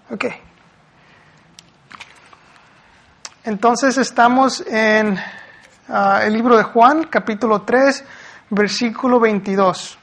Ok. Entonces estamos en el libro de Juan, capítulo 3, versículo 22.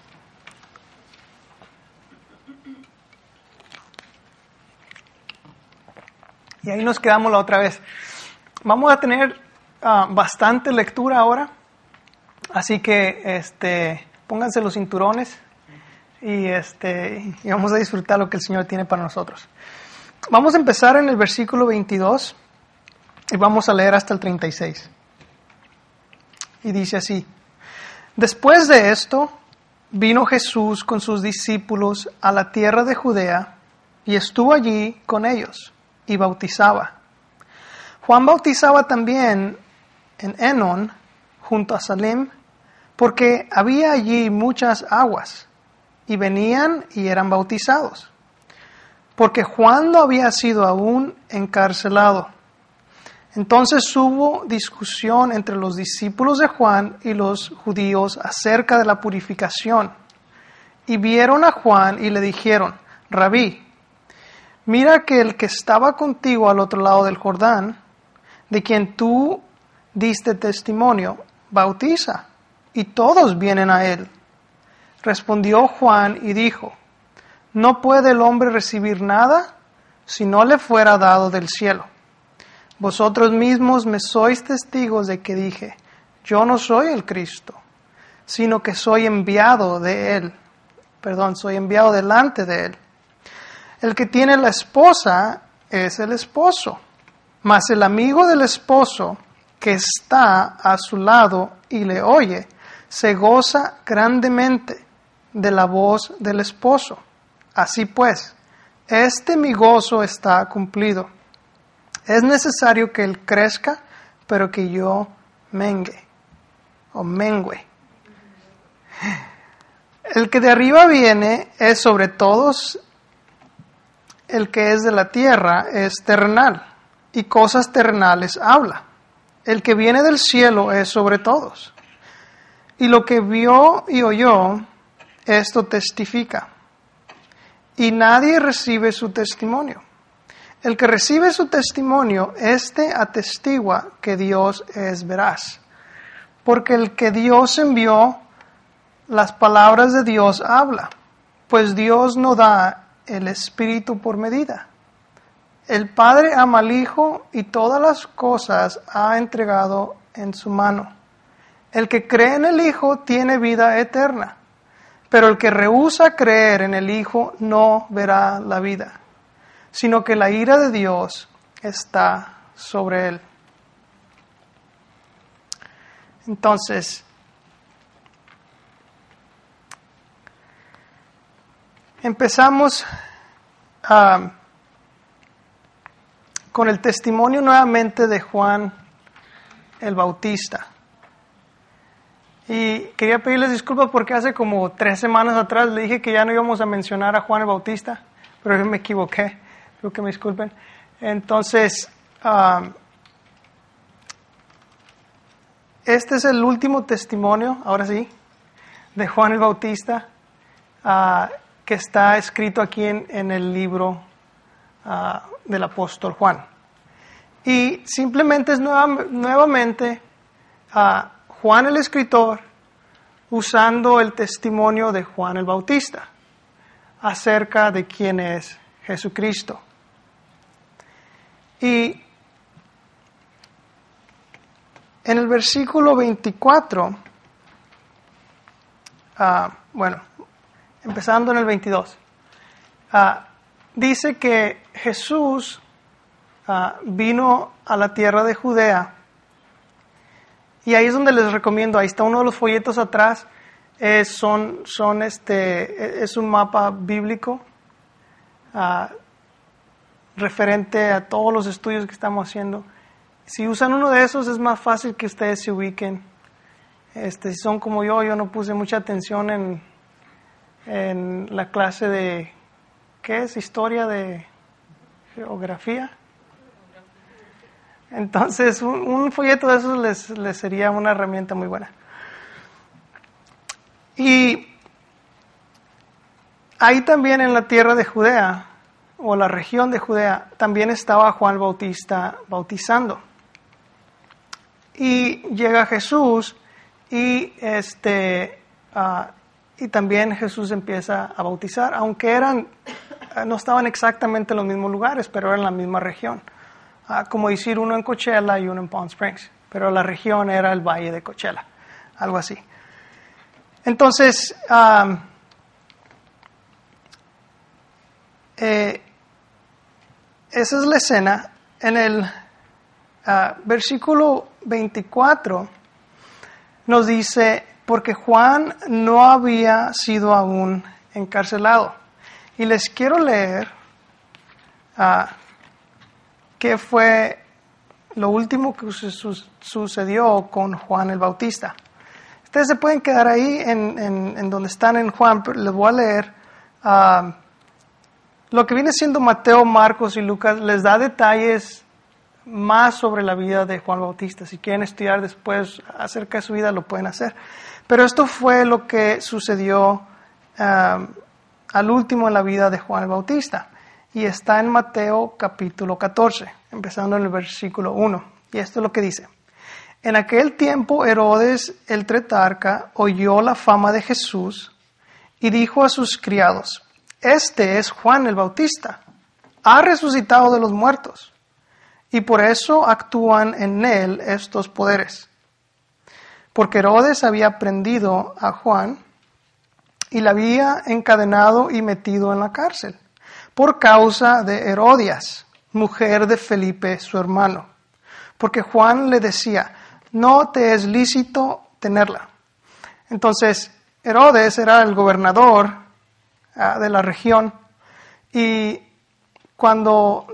Y ahí nos quedamos la otra vez. Vamos a tener bastante lectura ahora, así que pónganse los cinturones y vamos a disfrutar lo que el Señor tiene para nosotros. Vamos a empezar en el versículo 22 y vamos a leer hasta el 36. Y dice así: Después de esto, vino Jesús con sus discípulos a la tierra de Judea y estuvo allí con ellos y bautizaba. Juan bautizaba también en Enón, junto a Salim, porque había allí muchas aguas, y venían y eran bautizados, porque Juan no había sido aún encarcelado. Entonces hubo discusión entre los discípulos de Juan y los judíos acerca de la purificación, y vieron a Juan y le dijeron: Rabí, mira que el que estaba contigo al otro lado del Jordán, de quien tú diste testimonio, bautiza, y todos vienen a él. Respondió Juan y dijo: No puede el hombre recibir nada si no le fuera dado del cielo. Vosotros mismos me sois testigos de que dije: Yo no soy el Cristo, sino que soy enviado delante de él. El que tiene la esposa es el esposo, mas el amigo del esposo que está a su lado y le oye, se goza grandemente de la voz del esposo. Así pues, mi gozo está cumplido. Es necesario que él crezca, pero que yo mengue. El que de arriba viene es sobre todos. El que es de la tierra es terrenal, y cosas terrenales habla. El que viene del cielo es sobre todos. Y lo que vio y oyó, esto testifica. Y nadie recibe su testimonio. El que recibe su testimonio, atestigua que Dios es veraz. Porque el que Dios envió, las palabras de Dios habla. Pues Dios no da el Espíritu por medida. El Padre ama al Hijo y todas las cosas ha entregado en su mano. El que cree en el Hijo tiene vida eterna, pero el que rehúsa creer en el Hijo no verá la vida, sino que la ira de Dios está sobre él. Entonces, empezamos con el testimonio nuevamente de Juan el Bautista. Y quería pedirles disculpas porque hace como 3 semanas atrás le dije que ya no íbamos a mencionar a Juan el Bautista, pero yo me equivoqué, creo que me disculpen. Entonces, este es el último testimonio, ahora sí, de Juan el Bautista, que está escrito aquí en el libro del apóstol Juan. Y simplemente es nuevamente Juan el escritor usando el testimonio de Juan el Bautista acerca de quién es Jesucristo. Y en el versículo 24, empezando en el 22, dice que Jesús vino a la tierra de Judea, y ahí es donde les recomiendo, ahí está uno de los folletos atrás, es un mapa bíblico referente a todos los estudios que estamos haciendo. Si usan uno de esos es más fácil que ustedes se ubiquen. Si son como yo no puse mucha atención en la clase de, ¿qué es? Historia de geografía. Entonces, un folleto de esos les sería una herramienta muy buena. Y ahí también en la tierra de Judea, o la región de Judea, también estaba Juan el Bautista bautizando. Y llega Jesús y y también Jesús empieza a bautizar, aunque no estaban exactamente en los mismos lugares, pero eran en la misma región. Como decir uno en Coachella y uno en Palm Springs, pero la región era el Valle de Coachella, algo así. Entonces, esa es la escena. En el versículo 24 nos dice, porque Juan no había sido aún encarcelado. Y les quiero leer qué fue lo último que sucedió con Juan el Bautista. Ustedes se pueden quedar ahí en donde están en Juan, pero les voy a leer lo que viene siendo Mateo, Marcos y Lucas. Les da detalles más sobre la vida de Juan Bautista. Si quieren estudiar después acerca de su vida, lo pueden hacer. Pero esto fue lo que sucedió al último en la vida de Juan el Bautista. Y está en Mateo capítulo 14, empezando en el versículo 1. Y esto es lo que dice. En aquel tiempo Herodes el tetrarca oyó la fama de Jesús y dijo a sus criados, este es Juan el Bautista, ha resucitado de los muertos, y por eso actúan en él estos poderes. Porque Herodes había prendido a Juan y le había encadenado y metido en la cárcel, por causa de Herodias, mujer de Felipe su hermano, porque Juan le decía, no te es lícito tenerla. Entonces, Herodes era el gobernador de la región, y cuando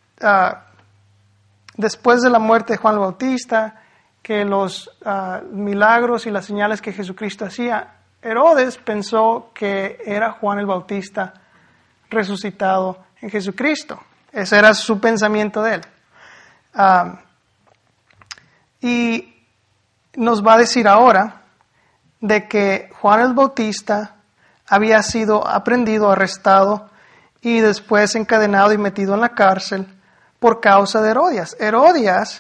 después de la muerte de Juan el Bautista, que los milagros y las señales que Jesucristo hacía, Herodes pensó que era Juan el Bautista resucitado en Jesucristo. Ese era su pensamiento de él. Y nos va a decir ahora de que Juan el Bautista había sido aprehendido, arrestado y después encadenado y metido en la cárcel por causa de Herodias. Herodias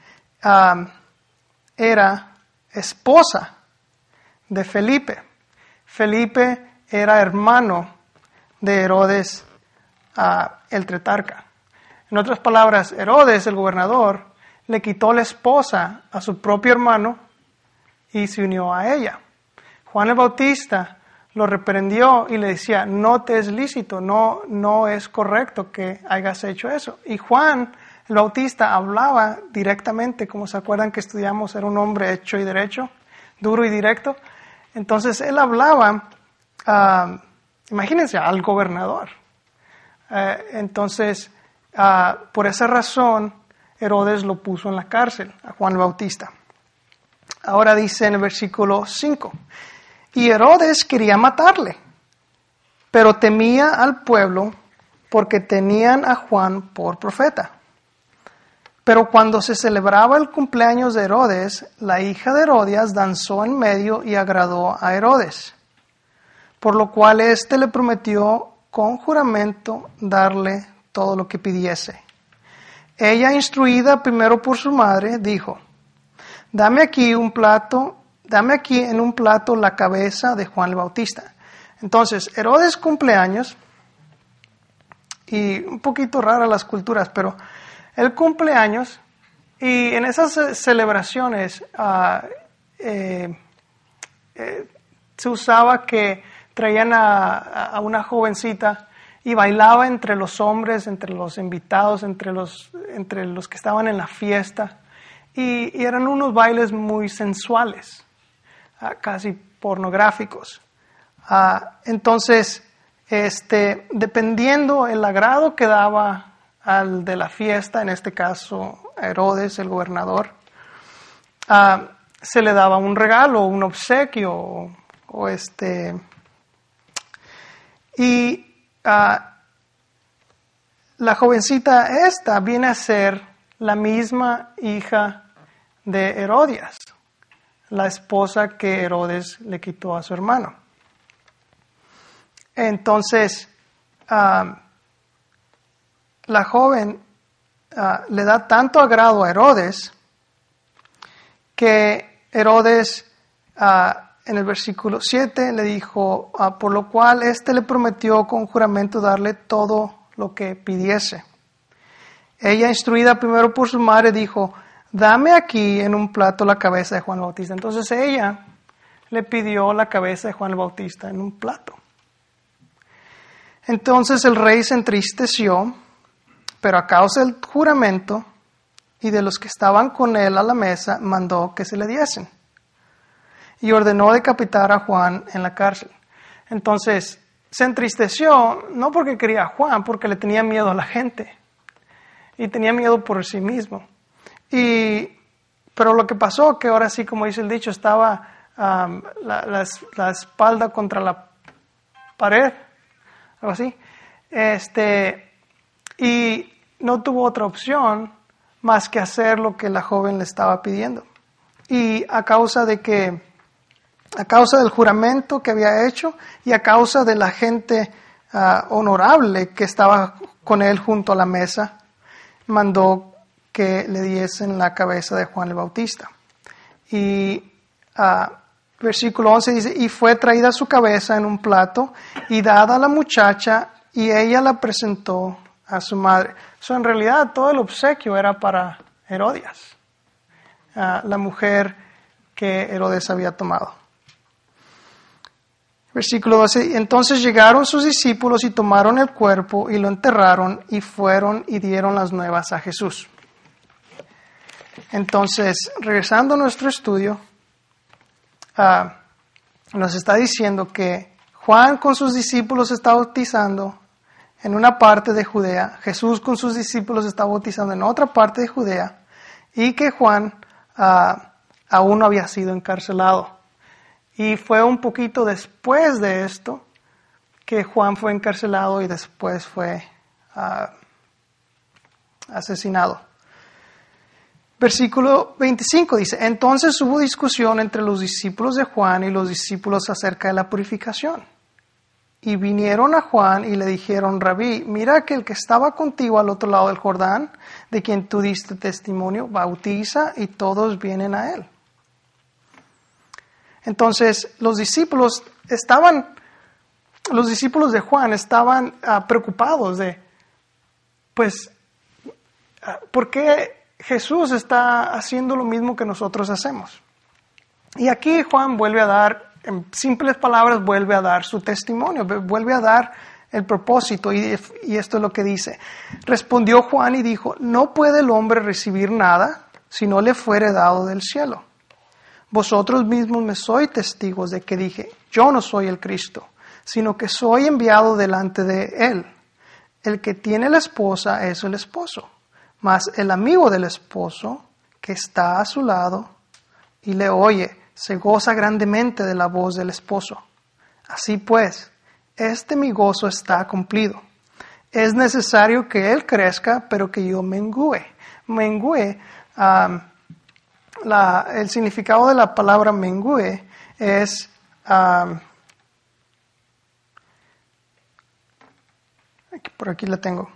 era esposa de Felipe. Felipe era hermano de Herodes el tetrarca. En otras palabras, Herodes, el gobernador, le quitó la esposa a su propio hermano y se unió a ella. Juan el Bautista lo reprendió y le decía, no te es lícito, no es correcto que hayas hecho eso. Y Juan el Bautista hablaba directamente, como se acuerdan que estudiamos, era un hombre hecho y derecho, duro y directo. Entonces él hablaba, imagínense, al gobernador. Entonces, por esa razón, Herodes lo puso en la cárcel, a Juan el Bautista. Ahora dice en el versículo 5, y Herodes quería matarle, pero temía al pueblo porque tenían a Juan por profeta. Pero cuando se celebraba el cumpleaños de Herodes, la hija de Herodias danzó en medio y agradó a Herodes, por lo cual éste le prometió con juramento darle todo lo que pidiese. Ella, instruida primero por su madre, dijo, dame aquí en un plato la cabeza de Juan el Bautista. Entonces, Herodes cumpleaños, y un poquito rara las culturas, pero el cumpleaños, y en esas celebraciones se usaba que traían a una jovencita y bailaba entre los hombres, entre los invitados, entre los que estaban en la fiesta. Y eran unos bailes muy sensuales, casi pornográficos. Entonces, dependiendo el agrado que daba al de la fiesta, en este caso a Herodes, el gobernador, se le daba un regalo, un obsequio, y la jovencita esta viene a ser la misma hija de Herodias, la esposa que Herodes le quitó a su hermano. Entonces, la joven le da tanto agrado a Herodes que Herodes en el versículo 7 le dijo, por lo cual le prometió con juramento darle todo lo que pidiese. Ella, instruida primero por su madre, dijo, dame aquí en un plato la cabeza de Juan el Bautista. Entonces ella le pidió la cabeza de Juan el Bautista en un plato. Entonces el rey se entristeció, pero a causa del juramento y de los que estaban con él a la mesa, mandó que se le diesen. Y ordenó decapitar a Juan en la cárcel. Entonces se entristeció, no porque quería a Juan, porque le tenía miedo a la gente. Y tenía miedo por sí mismo. Pero lo que pasó, que ahora sí, como dice el dicho, estaba la espalda contra la pared, algo así, y no tuvo otra opción más que hacer lo que la joven le estaba pidiendo. Y a causa del juramento que había hecho y a causa de la gente honorable que estaba con él junto a la mesa, mandó que le diesen la cabeza de Juan el Bautista. Y versículo 11 dice, y fue traída su cabeza en un plato y dada a la muchacha y ella la presentó a su madre. En realidad todo el obsequio era para Herodias, la mujer que Herodes había tomado. Versículo 12, entonces llegaron sus discípulos y tomaron el cuerpo y lo enterraron y fueron y dieron las nuevas a Jesús. Entonces, regresando a nuestro estudio, nos está diciendo que Juan con sus discípulos está bautizando en una parte de Judea, Jesús con sus discípulos está bautizando en otra parte de Judea y que Juan aún no había sido encarcelado. Y fue un poquito después de esto que Juan fue encarcelado y después fue asesinado. Versículo 25 dice, entonces hubo discusión entre los discípulos de Juan y los discípulos acerca de la purificación. Y vinieron a Juan y le dijeron, Rabí, mira que el que estaba contigo al otro lado del Jordán, de quien tú diste testimonio, bautiza y todos vienen a él. Entonces, los discípulos de Juan estaban preocupados de, ¿por qué Jesús está haciendo lo mismo que nosotros hacemos? Y aquí Juan vuelve a dar, en simples palabras, vuelve a dar su testimonio, vuelve a dar el propósito, y esto es lo que dice. Respondió Juan y dijo, no puede el hombre recibir nada si no le fuere dado del cielo. Vosotros mismos me sois testigos de que dije, yo no soy el Cristo, sino que soy enviado delante de él. El que tiene la esposa es el esposo, mas el amigo del esposo que está a su lado y le oye, se goza grandemente de la voz del esposo. Así pues, mi gozo está cumplido. Es necesario que él crezca, pero que yo mengüe. Mengüe, el significado de la palabra mengüe es por aquí la tengo.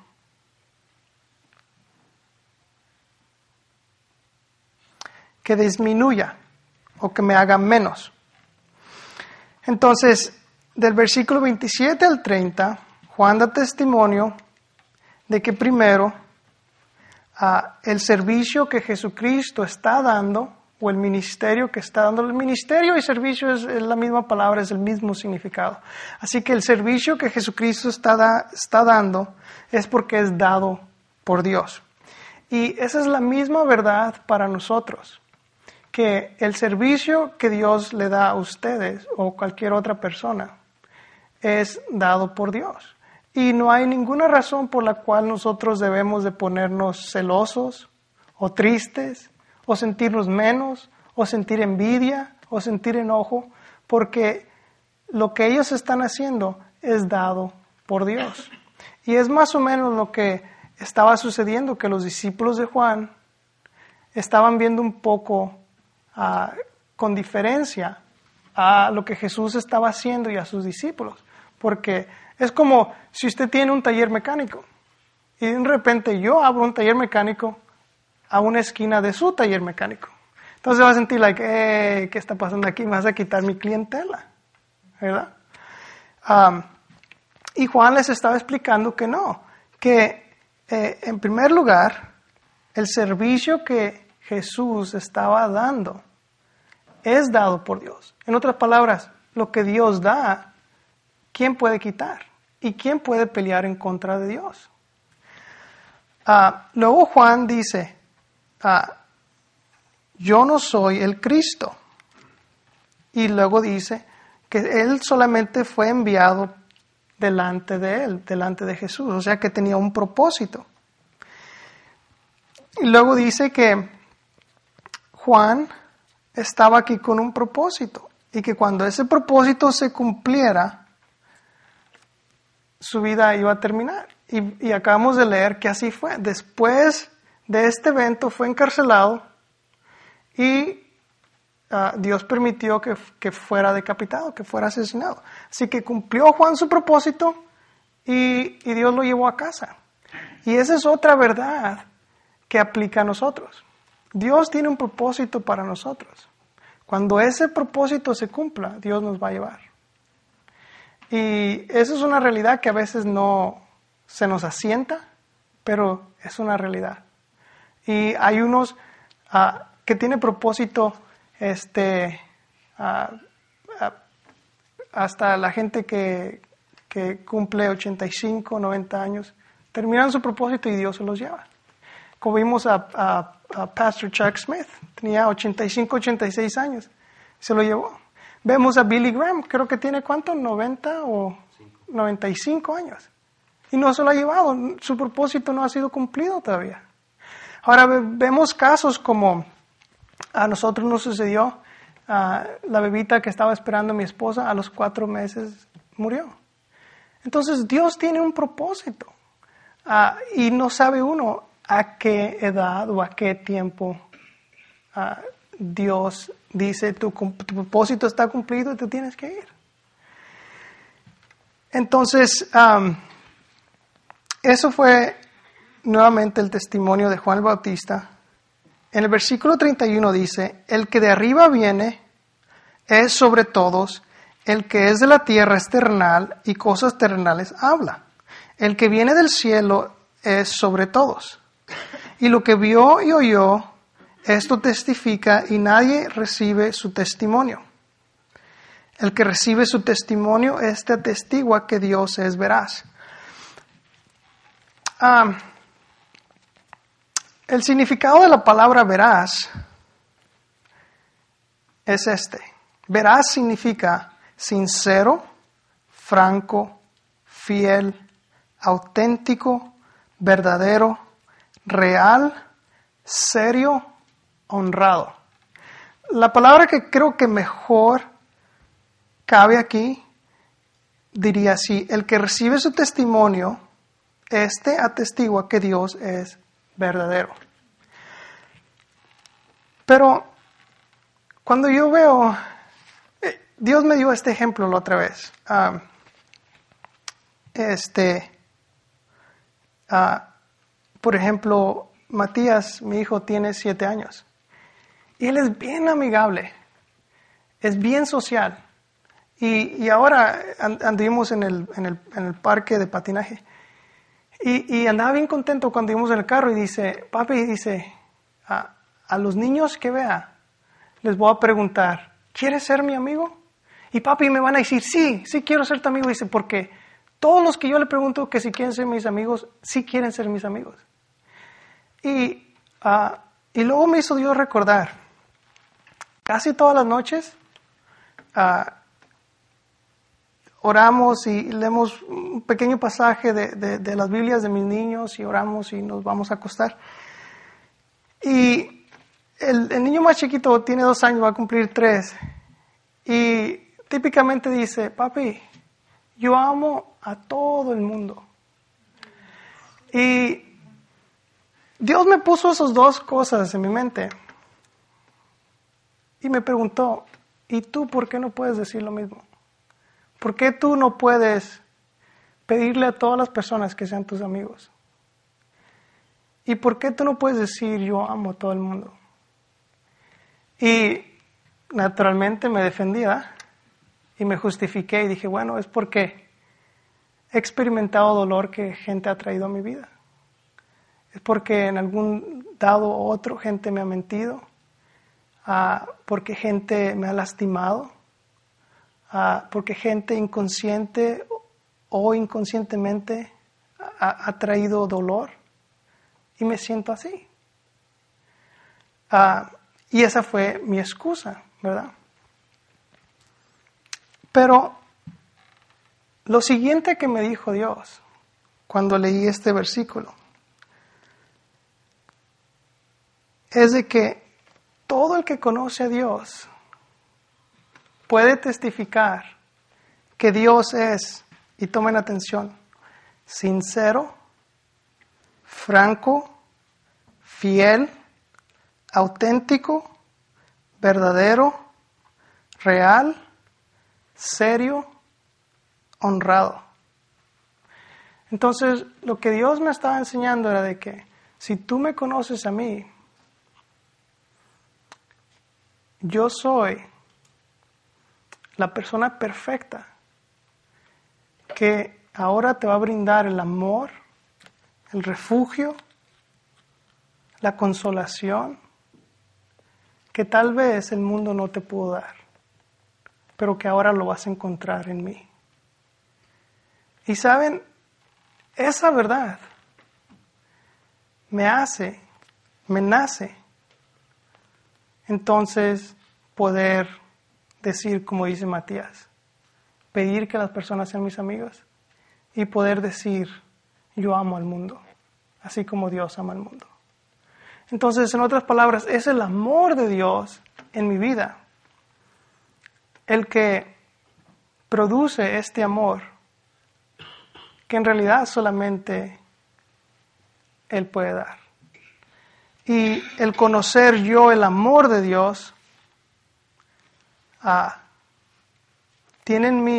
Que disminuya o que me haga menos. Entonces, del versículo 27 al 30, Juan da testimonio de que primero el servicio que Jesucristo está dando, o el ministerio que está dando. El ministerio y servicio es la misma palabra, es el mismo significado. Así que el servicio que Jesucristo está dando es porque es dado por Dios. Y esa es la misma verdad para nosotros, que el servicio que Dios le da a ustedes o cualquier otra persona es dado por Dios. Y no hay ninguna razón por la cual nosotros debemos de ponernos celosos o tristes o sentirnos menos o sentir envidia o sentir enojo, porque lo que ellos están haciendo es dado por Dios. Y es más o menos lo que estaba sucediendo, que los discípulos de Juan estaban viendo un poco con diferencia a lo que Jesús estaba haciendo y a sus discípulos, porque es como si usted tiene un taller mecánico Y de repente yo abro un taller mecánico a una esquina de su taller mecánico. Entonces va a sentir ¿qué está pasando aquí? Me vas a quitar mi clientela, ¿verdad? Y Juan les estaba explicando que no, que en primer lugar, el servicio que Jesús estaba dando es dado por Dios. En otras palabras, lo que Dios da, ¿quién puede quitar? ¿Y quién puede pelear en contra de Dios? Luego Juan dice, yo no soy el Cristo. Y luego dice que Él solamente fue enviado delante de Él, delante de Jesús. O sea que tenía un propósito. Y luego dice que Juan estaba aquí con un propósito. Y que cuando ese propósito se cumpliera, su vida iba a terminar. Y acabamos de leer que así fue. Después de este evento fue encarcelado y Dios permitió que fuera decapitado, que fuera asesinado. Así que cumplió Juan su propósito y Dios lo llevó a casa. Y esa es otra verdad que aplica a nosotros. Dios tiene un propósito para nosotros. Cuando ese propósito se cumpla, Dios nos va a llevar. Y esa es una realidad que a veces no se nos asienta, pero es una realidad. Y hay unos que tienen propósito, hasta la gente que cumple 85, 90 años, terminan su propósito y Dios se los lleva. Como vimos a Pastor Chuck Smith, tenía 85, 86 años, se lo llevó. Vemos a Billy Graham, creo que tiene ¿cuánto? 90 o 95 años. Y no se lo ha llevado, su propósito no ha sido cumplido todavía. Ahora vemos casos como a nosotros nos sucedió, la bebita que estaba esperando a mi esposa a los 4 meses murió. Entonces Dios tiene un propósito y no sabe uno a qué edad o a qué tiempo Dios dice tu propósito está cumplido y te tienes que ir. Entonces, eso fue nuevamente el testimonio de Juan el Bautista. En el versículo 31 dice, el que de arriba viene es sobre todos, el que es de la tierra es terrenal y cosas terrenales habla. El que viene del cielo es sobre todos. Y lo que vio y oyó, esto testifica y nadie recibe su testimonio. El que recibe su testimonio, este atestigua que Dios es veraz. El significado de la palabra veraz es este. Veraz significa sincero, franco, fiel, auténtico, verdadero, real, serio, honrado. La palabra que creo que mejor cabe aquí, diría así, el que recibe su testimonio, este atestigua que Dios es verdadero. Pero cuando yo veo, Dios me dio este ejemplo la otra vez. Por ejemplo, Matías, mi hijo, tiene 7 años. Y él es bien amigable, es bien social. Y ahora anduvimos en el parque de patinaje. Y andaba bien contento cuando íbamos en el carro y dice, papi, dice, a los niños que vea, les voy a preguntar, ¿quieres ser mi amigo? Y papi me van a decir, sí quiero ser tu amigo. Dice, porque todos los que yo le pregunto que si quieren ser mis amigos, sí quieren ser mis amigos. Y luego me hizo Dios recordar, casi todas las noches oramos y leemos un pequeño pasaje de las Biblias de mis niños y oramos y nos vamos a acostar. Y el niño más chiquito tiene 2 años, va a cumplir 3. Y típicamente dice, papi, yo amo a todo el mundo. Y Dios me puso esas 2 cosas en mi mente. Y me preguntó, ¿y tú por qué no puedes decir lo mismo? ¿Por qué tú no puedes pedirle a todas las personas que sean tus amigos? ¿y por qué tú no puedes decir yo amo a todo el mundo? Y naturalmente me defendía y me justifiqué y dije, bueno, es porque he experimentado dolor que gente ha traído a mi vida. Es porque en algún dado u otro gente me ha mentido, porque gente me ha lastimado, porque gente inconsciente o inconscientemente ha traído dolor y me siento así. Y esa fue mi excusa, ¿verdad? Pero lo siguiente que me dijo Dios cuando leí este versículo es de que todo el que conoce a Dios puede testificar que Dios es, y tomen atención, sincero, franco, fiel, auténtico, verdadero, real, serio, honrado. Entonces, lo que Dios me estaba enseñando era de que si tú me conoces a mí, yo soy la persona perfecta que ahora te va a brindar el amor, el refugio, la consolación que tal vez el mundo no te pudo dar, pero que ahora lo vas a encontrar en mí. Y saben, esa verdad me nace entonces poder decir, como dice Matías, pedir que las personas sean mis amigos y poder decir, yo amo al mundo, así como Dios ama al mundo. Entonces, en otras palabras, es el amor de Dios en mi vida el que produce este amor que en realidad solamente Él puede dar. Y el conocer yo el amor de Dios tiene en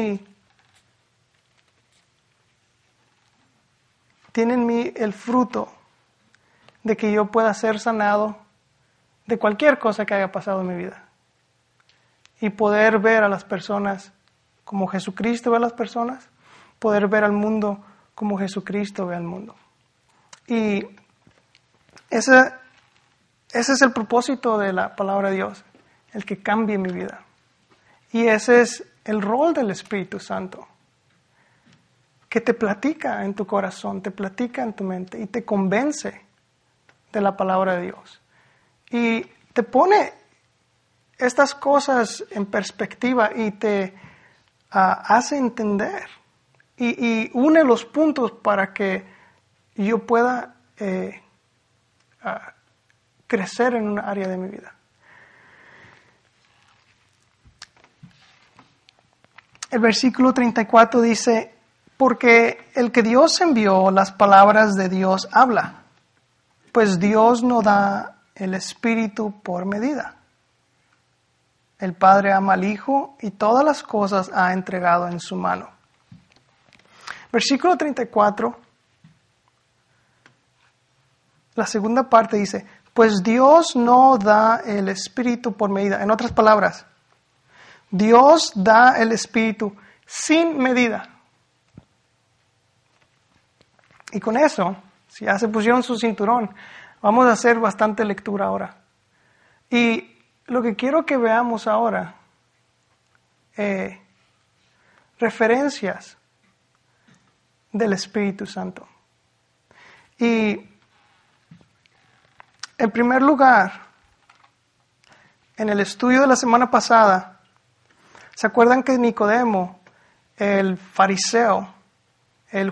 mí el fruto de que yo pueda ser sanado de cualquier cosa que haya pasado en mi vida y poder ver a las personas como Jesucristo ve a las personas, poder ver al mundo como Jesucristo ve al mundo. Y ese es el propósito de la palabra de Dios, el que cambie mi vida. Y ese es el rol del Espíritu Santo, que te platica en tu corazón, te platica en tu mente y te convence de la palabra de Dios. Y te pone estas cosas en perspectiva y te hace entender y une los puntos para que yo pueda crecer en una área de mi vida. El versículo 34 dice, porque el que Dios envió, las palabras de Dios habla, pues Dios no da el Espíritu por medida. El Padre ama al Hijo y todas las cosas ha entregado en su mano. Versículo 34, la segunda parte dice, pues Dios no da el Espíritu por medida. En otras palabras, Dios da el Espíritu sin medida. Y con eso, si ya se pusieron su cinturón, vamos a hacer bastante lectura ahora. Y lo que quiero que veamos ahora, referencias del Espíritu Santo. Y en primer lugar, en el estudio de la semana pasada, ¿se acuerdan que Nicodemo, el fariseo, el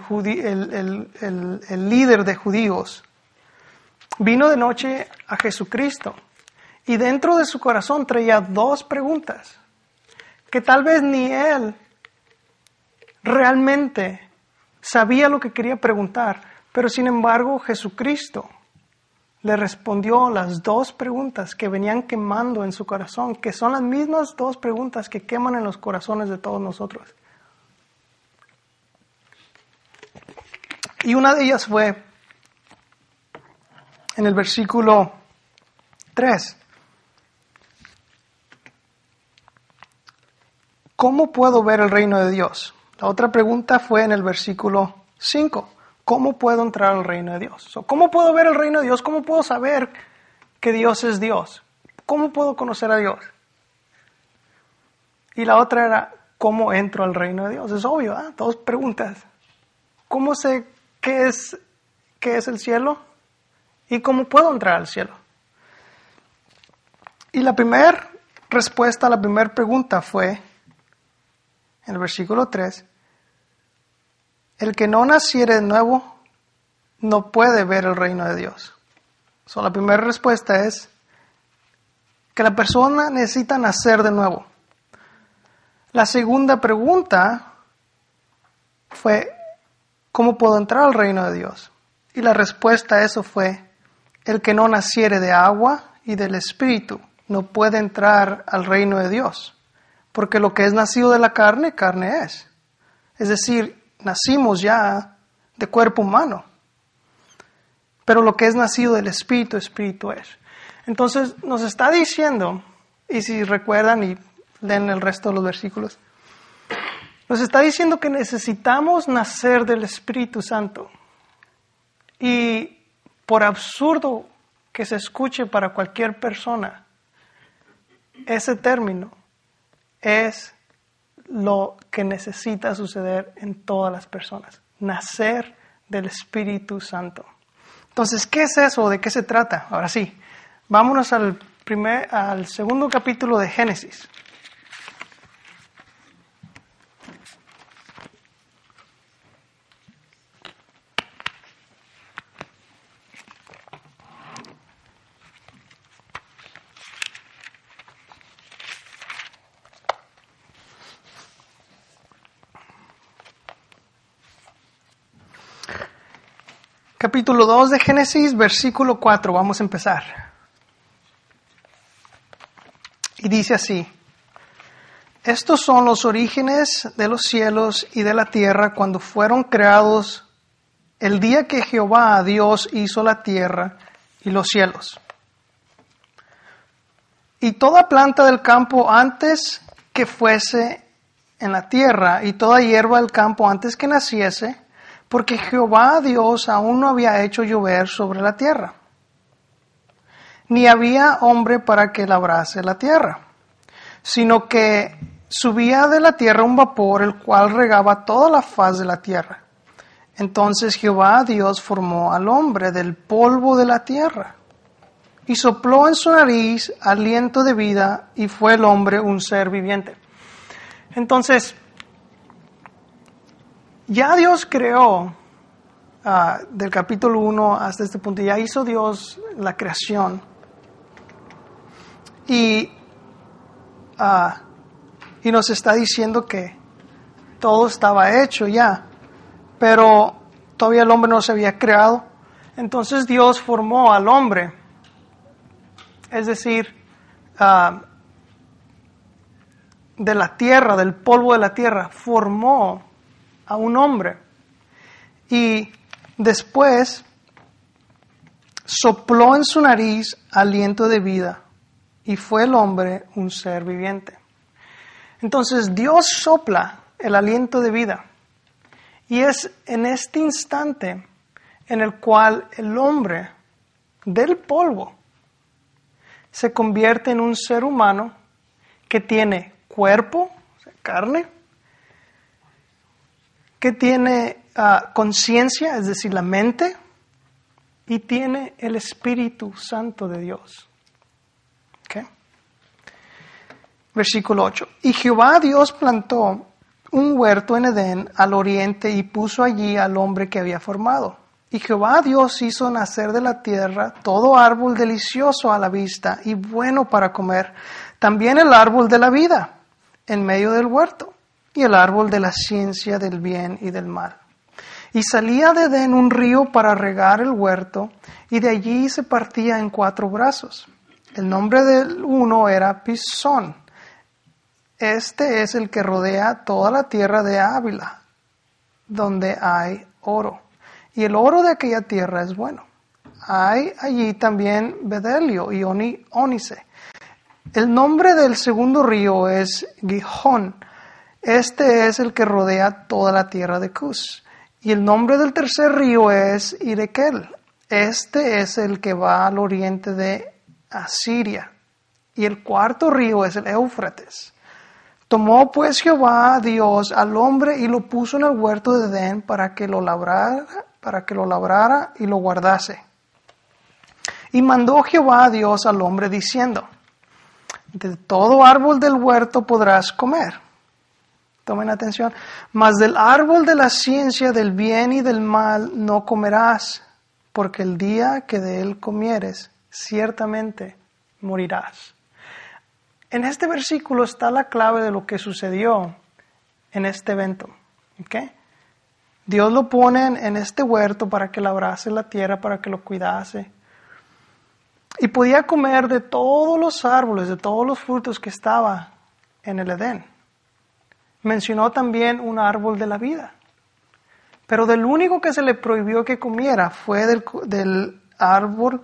líder de judíos, vino de noche a Jesucristo y dentro de su corazón traía dos preguntas que tal vez ni él realmente sabía lo que quería preguntar, pero sin embargo Jesucristo le respondió las dos preguntas que venían quemando en su corazón, que son las mismas dos preguntas que queman en los corazones de todos nosotros. Y una de ellas fue, en el versículo 3. ¿Cómo puedo ver el reino de Dios? La otra pregunta fue en el versículo 5. ¿Cómo puedo entrar al reino de Dios? ¿Cómo puedo ver el reino de Dios? ¿Cómo puedo saber que Dios es Dios? ¿Cómo puedo conocer a Dios? Y la otra era, ¿cómo entro al reino de Dios? Es obvio, ¿eh? Dos preguntas. ¿Cómo sé qué es el cielo? ¿Y cómo puedo entrar al cielo? Y la primera respuesta a la primera pregunta fue, en el versículo 3, el que no naciere de nuevo no puede ver el reino de Dios. La primera respuesta es que la persona necesita nacer de nuevo. La segunda pregunta fue, ¿cómo puedo entrar al reino de Dios? Y la respuesta a eso fue, el que no naciere de agua y del Espíritu no puede entrar al reino de Dios. Porque lo que es nacido de la carne, carne es. Es decir, nacimos ya de cuerpo humano. Pero lo que es nacido del Espíritu, Espíritu es. Entonces nos está diciendo, y si recuerdan y leen el resto de los versículos, nos está diciendo que necesitamos nacer del Espíritu Santo. Y por absurdo que se escuche para cualquier persona, ese término es lo que necesita suceder en todas las personas. Nacer del Espíritu Santo. Entonces, ¿qué es eso? ¿De qué se trata? Ahora sí, vámonos al segundo capítulo de Génesis. Capítulo 2 de Génesis, versículo 4. Vamos a empezar. Y dice así: estos son los orígenes de los cielos y de la tierra cuando fueron creados el día que Jehová Dios hizo la tierra y los cielos. Y toda planta del campo antes que fuese en la tierra, y toda hierba del campo antes que naciese, porque Jehová Dios aún no había hecho llover sobre la tierra, ni había hombre para que labrase la tierra, sino que subía de la tierra un vapor, el cual regaba toda la faz de la tierra. Entonces Jehová Dios formó al hombre del polvo de la tierra, y sopló en su nariz aliento de vida, y fue el hombre un ser viviente. Entonces, ya Dios creó, del capítulo 1 hasta este punto, ya hizo Dios la creación. Y nos está diciendo que todo estaba hecho ya, pero todavía el hombre no se había creado. Entonces Dios formó al hombre, es decir, de la tierra, del polvo de la tierra, formó a un hombre, y después sopló en su nariz aliento de vida, y fue el hombre un ser viviente. Entonces Dios sopla el aliento de vida, y es en este instante en el cual el hombre del polvo se convierte en un ser humano que tiene cuerpo, o sea, carne, que tiene conciencia, es decir, la mente, y tiene el Espíritu Santo de Dios. ¿Okay? Versículo 8. Y Jehová Dios plantó un huerto en Edén al oriente y puso allí al hombre que había formado. Y Jehová Dios hizo nacer de la tierra todo árbol delicioso a la vista y bueno para comer, también el árbol de la vida en medio del huerto, y el árbol de la ciencia del bien y del mal. Y salía de Edén un río para regar el huerto, y de allí se partía en 4 brazos. El nombre del uno era Pisón. Este es el que rodea toda la tierra de Ávila, donde hay oro. Y el oro de aquella tierra es bueno. hay allí también bedelio y ónice. El nombre del segundo río es Gihón. Este es el que rodea toda la tierra de Cus. Y el nombre del tercer río es Hiddekel. Este es el que va al oriente de Asiria. Y el cuarto río es el Éufrates. Tomó pues Jehová Dios al hombre y lo puso en el huerto de Edén para que lo labrara y lo guardase. Y mandó Jehová Dios al hombre diciendo: de todo árbol del huerto podrás comer. Tomen atención. Mas del árbol de la ciencia del bien y del mal no comerás, porque el día que de él comieres, ciertamente morirás. En este versículo está la clave de lo que sucedió en este evento. ¿Okay? Dios lo pone en este huerto para que labrase la tierra, para que lo cuidase. Y podía comer de todos los árboles, de todos los frutos que estaba en el Edén. Mencionó también un árbol de la vida. Pero del único que se le prohibió que comiera fue del árbol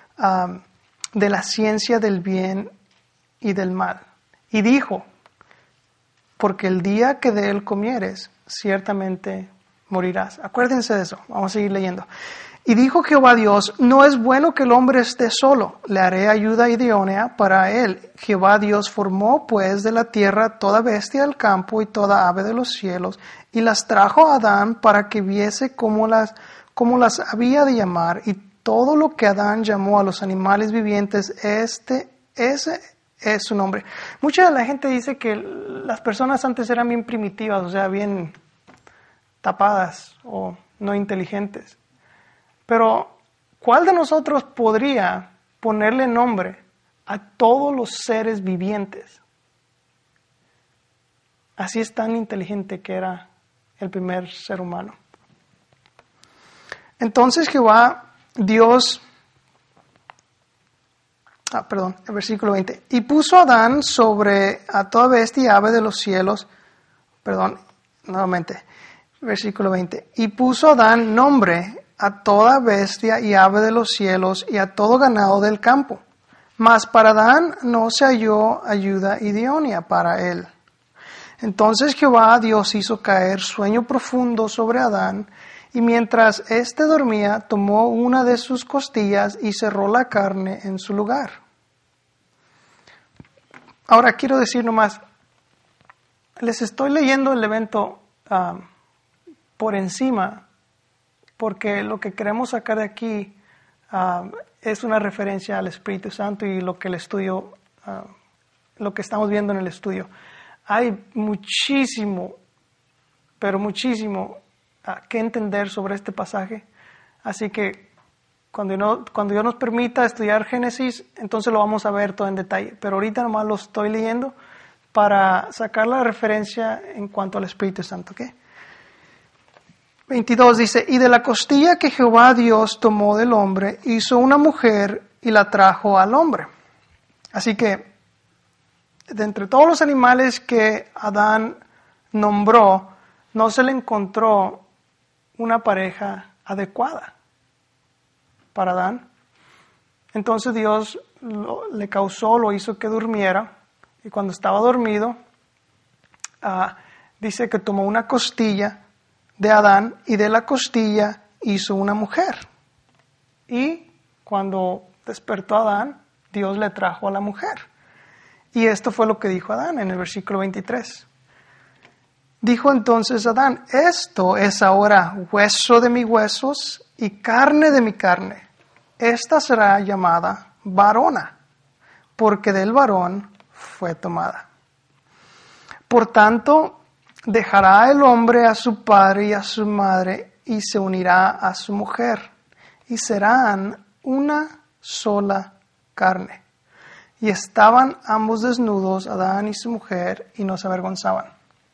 de la ciencia del bien y del mal. Y dijo: porque el día que de él comieres, ciertamente morirás. Acuérdense de eso. Vamos a seguir leyendo. Y dijo Jehová Dios: no es bueno que el hombre esté solo, le haré ayuda idónea para él. Jehová Dios formó pues de la tierra toda bestia del campo y toda ave de los cielos, y las trajo a Adán para que viese cómo las había de llamar. Y todo lo que Adán llamó a los animales vivientes, ese es su nombre. Mucha de la gente dice que las personas antes eran bien primitivas, o sea, bien tapadas o no inteligentes. Pero, ¿cuál de nosotros podría ponerle nombre a todos los seres vivientes? Así es tan inteligente que era el primer ser humano. Entonces Jehová Dios, el versículo 20. Y puso a Adán sobre a toda bestia y ave de los cielos. Versículo 20. Y puso a Adán nombre a toda bestia y ave de los cielos y a todo ganado del campo. Mas para Adán no se halló ayuda idónea para él. Entonces Jehová Dios hizo caer sueño profundo sobre Adán, y mientras éste dormía, tomó una de sus costillas y cerró la carne en su lugar. Ahora quiero decir nomás, les estoy leyendo el evento por encima, porque lo que queremos sacar de aquí es una referencia al Espíritu Santo y lo que el estudio, lo que estamos viendo en el estudio. Hay muchísimo, pero muchísimo que entender sobre este pasaje. Así que cuando Dios nos permita estudiar Génesis, entonces lo vamos a ver todo en detalle. Pero ahorita nomás lo estoy leyendo para sacar la referencia en cuanto al Espíritu Santo. ¿Okay? 22 dice: y de la costilla que Jehová Dios tomó del hombre, hizo una mujer y la trajo al hombre. Así que, de entre todos los animales que Adán nombró, no se le encontró una pareja adecuada para Adán. Entonces Dios lo hizo que durmiera, y cuando estaba dormido, dice que tomó una costilla de Adán y de la costilla hizo una mujer. Y cuando despertó Adán, Dios le trajo a la mujer. Y esto fue lo que dijo Adán en el versículo 23. Dijo entonces Adán: esto es ahora hueso de mis huesos y carne de mi carne. Esta será llamada varona, porque del varón fue tomada. Por tanto, dejará el hombre a su padre y a su madre y se unirá a su mujer, y serán una sola carne. Y estaban ambos desnudos, Adán y su mujer, y no se avergonzaban.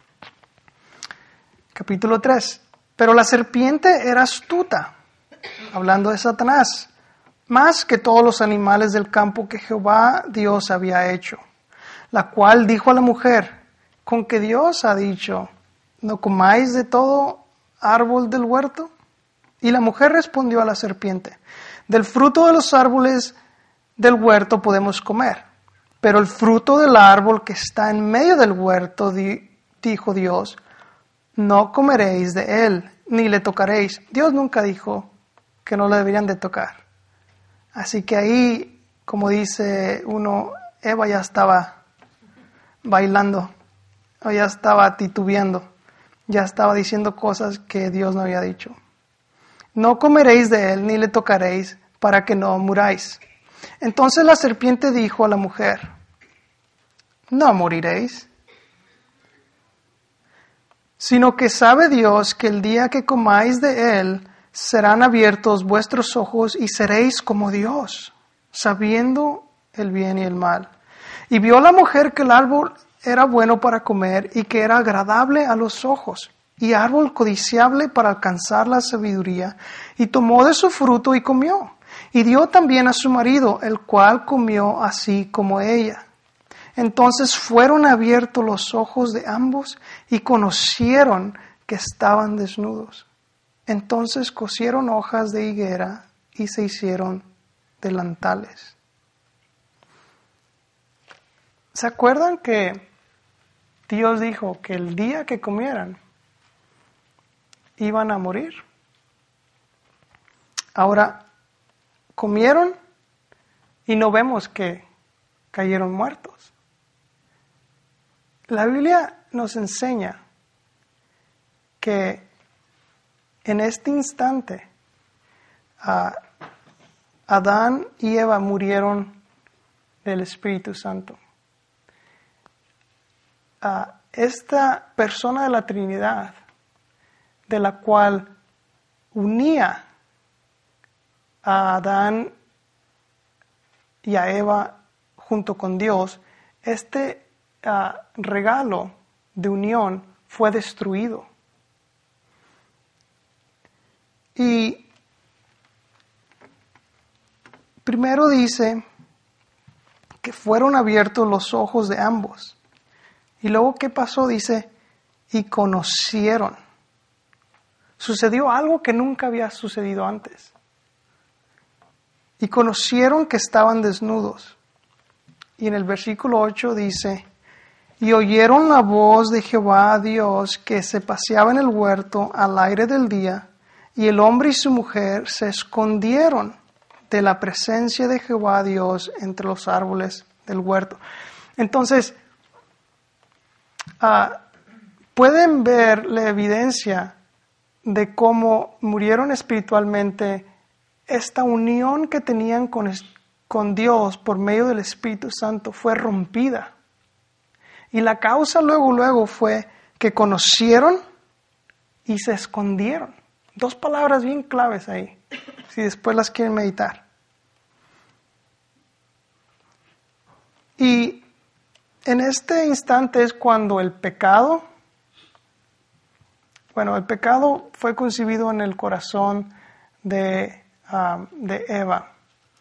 Capítulo 3. Pero la serpiente era astuta, hablando de Satanás, más que todos los animales del campo que Jehová Dios había hecho, la cual dijo a la mujer: ¿con que Dios ha dicho, no comáis de todo árbol del huerto? Y la mujer respondió a la serpiente: Del fruto de los árboles del huerto podemos comer, pero el fruto del árbol que está en medio del huerto, dijo Dios, no comeréis de él, ni le tocaréis. Dios nunca dijo que no le deberían de tocar. Así que ahí, como dice uno, Eva ya estaba bailando, o ya estaba titubeando, ya estaba diciendo cosas que Dios no había dicho. No comeréis de él, ni le tocaréis, para que no muráis. Entonces la serpiente dijo a la mujer, no moriréis, sino que sabe Dios que el día que comáis de él, serán abiertos vuestros ojos y seréis como Dios, sabiendo el bien y el mal. Y vio la mujer que el árbol era bueno para comer y que era agradable a los ojos, y árbol codiciable para alcanzar la sabiduría, y tomó de su fruto y comió. Y dio también a su marido, el cual comió así como ella. Entonces fueron abiertos los ojos de ambos y conocieron que estaban desnudos. Entonces cosieron hojas de higuera y se hicieron delantales. ¿Se acuerdan que Dios dijo que el día que comieran iban a morir? Ahora, comieron y no vemos que cayeron muertos. La Biblia nos enseña que en este instante Adán y Eva murieron del Espíritu Santo. Esta persona de la Trinidad, de la cual unía a Adán y a Eva junto con Dios, este regalo de unión fue destruido. Y primero dice que fueron abiertos los ojos de ambos. Y luego, ¿qué pasó? Dice, y conocieron. Sucedió algo que nunca había sucedido antes. Y conocieron que estaban desnudos. Y en el versículo 8 dice, y oyeron la voz de Jehová Dios que se paseaba en el huerto al aire del día, y el hombre y su mujer se escondieron de la presencia de Jehová Dios entre los árboles del huerto. Entonces, pueden ver la evidencia de cómo murieron espiritualmente, esta unión que tenían con Dios por medio del Espíritu Santo fue rompida. Y la causa luego fue que conocieron y se escondieron. Dos palabras bien claves ahí, si después las quieren meditar. Y en este instante es cuando el pecado fue concebido en el corazón de Eva.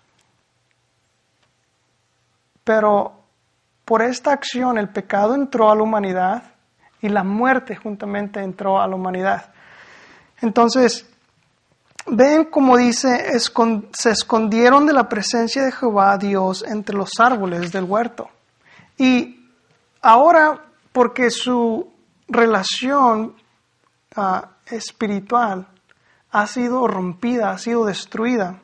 Pero por esta acción el pecado entró a la humanidad y la muerte juntamente entró a la humanidad. Entonces, ven como dice, se escondieron de la presencia de Jehová Dios entre los árboles del huerto. Y ahora, porque su relación espiritual ha sido rompida, ha sido destruida,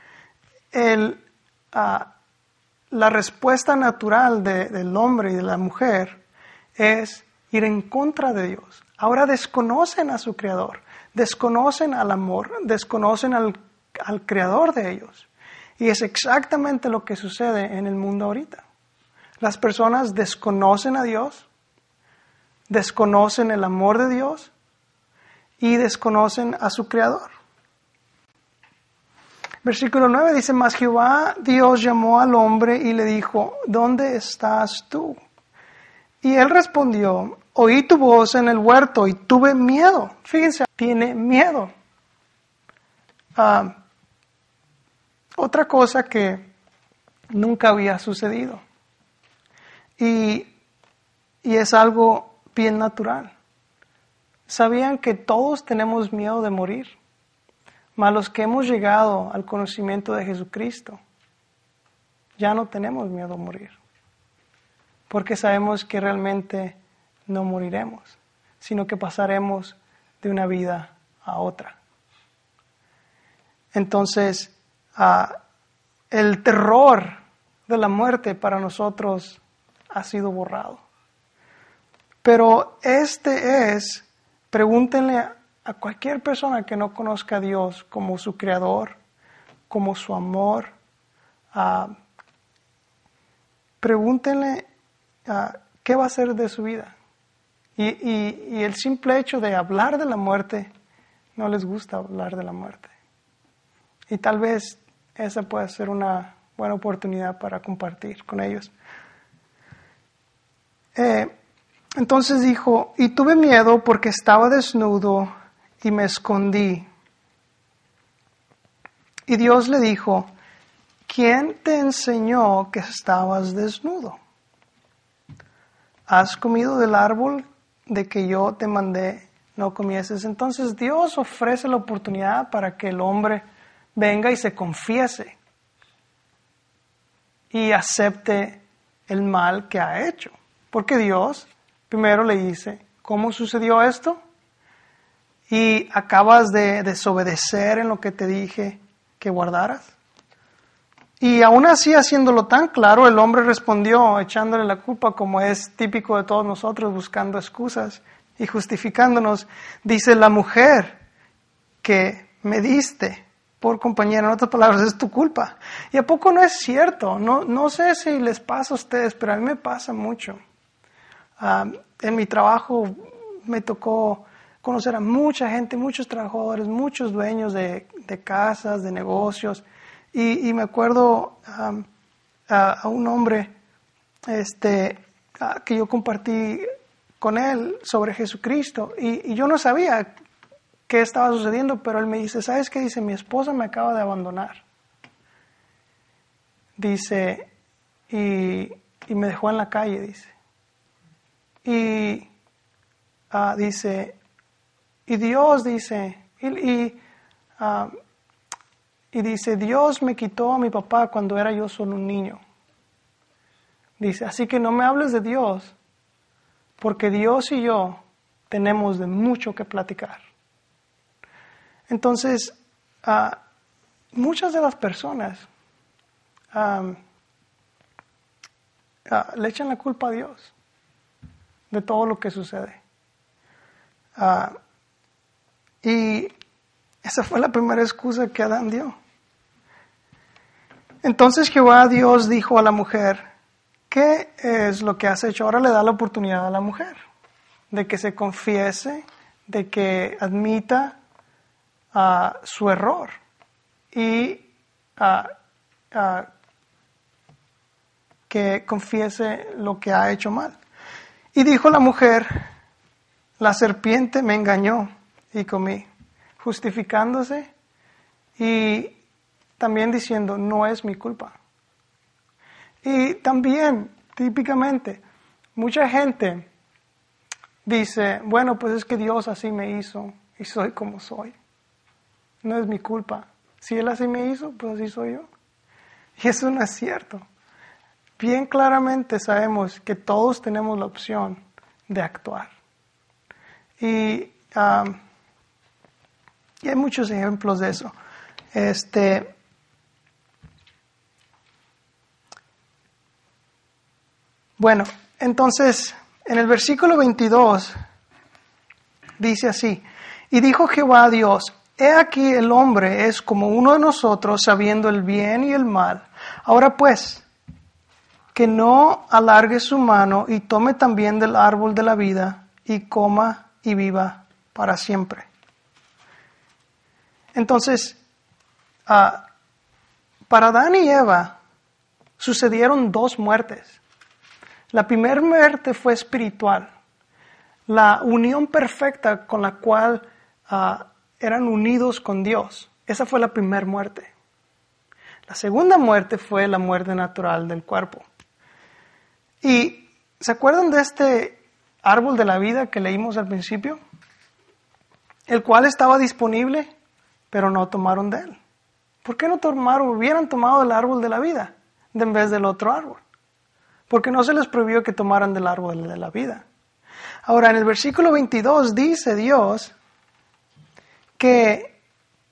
la respuesta natural del hombre y de la mujer es ir en contra de Dios. Ahora desconocen a su Creador, desconocen al amor, desconocen al Creador de ellos. Y es exactamente lo que sucede en el mundo ahorita. Las personas desconocen a Dios, desconocen el amor de Dios y desconocen a su Creador. Versículo 9 dice, mas Jehová Dios llamó al hombre y le dijo, ¿dónde estás tú? Y él respondió, oí tu voz en el huerto y tuve miedo. Fíjense, tiene miedo. Otra cosa que nunca había sucedido. Y es algo bien natural. ¿Sabían que todos tenemos miedo de morir? Mas los que hemos llegado al conocimiento de Jesucristo, ya no tenemos miedo a morir, porque sabemos que realmente no moriremos, sino que pasaremos de una vida a otra. Entonces, el terror de la muerte para nosotros ha sido borrado. Pero pregúntenle a cualquier persona que no conozca a Dios como su creador, como su amor, pregúntenle qué va a hacer de su vida. Y el simple hecho de hablar de la muerte, no les gusta hablar de la muerte. Y tal vez esa puede ser una buena oportunidad para compartir con ellos. Entonces dijo, y tuve miedo porque estaba desnudo y me escondí. Y Dios le dijo, ¿quién te enseñó que estabas desnudo? ¿Has comido del árbol de que yo te mandé no comieses? Entonces Dios ofrece la oportunidad para que el hombre venga y se confiese y acepte el mal que ha hecho. Porque Dios primero le dice, ¿cómo sucedió esto? Y acabas de desobedecer en lo que te dije que guardaras. Y aún así, haciéndolo tan claro, el hombre respondió echándole la culpa, como es típico de todos nosotros, buscando excusas y justificándonos. Dice, la mujer que me diste por compañera, en otras palabras, es tu culpa. ¿Y a poco no es cierto? No sé si les pasa a ustedes, pero a mí me pasa mucho. En mi trabajo me tocó conocer a mucha gente, muchos trabajadores, muchos dueños de casas, de negocios. Y me acuerdo a un hombre que yo compartí con él sobre Jesucristo. Y yo no sabía qué estaba sucediendo, pero él me dice, ¿sabes qué? Dice, mi esposa me acaba de abandonar. Dice, y me dejó en la calle, dice. Y dice, y Dios dice, y dice, Dios me quitó a mi papá cuando era yo solo un niño. Dice, así que no me hables de Dios, porque Dios y yo tenemos de mucho que platicar. Entonces, muchas de las personas le echan la culpa a Dios de todo lo que sucede. Y esa fue la primera excusa que Adán dio. Entonces Jehová Dios dijo a la mujer, ¿qué es lo que has hecho? Ahora le da la oportunidad a la mujer de que se confiese, de que admita su error y que confiese lo que ha hecho mal. Y dijo la mujer, la serpiente me engañó y comí, justificándose y también diciendo, no es mi culpa. Y también, típicamente, mucha gente dice, bueno, pues es que Dios así me hizo y soy como soy. No es mi culpa. Si Él así me hizo, pues así soy yo. Y eso no es cierto. Bien claramente sabemos que todos tenemos la opción de actuar. Y hay muchos ejemplos de eso. Bueno, entonces, en el versículo 22 dice así, y dijo Jehová a Dios, he aquí el hombre es como uno de nosotros, sabiendo el bien y el mal. Ahora pues, que no alargue su mano y tome también del árbol de la vida y coma y viva para siempre. Entonces, para Adán y Eva sucedieron dos muertes. La primera muerte fue espiritual, la unión perfecta con la cual eran unidos con Dios. Esa fue la primera muerte. La segunda muerte fue la muerte natural del cuerpo. ¿Y se acuerdan de este árbol de la vida que leímos al principio? El cual estaba disponible pero no tomaron de él. ¿Por qué no hubieran tomado del árbol de la vida en vez del otro árbol? Porque no se les prohibió que tomaran del árbol de la vida. Ahora, en el versículo 22 dice Dios que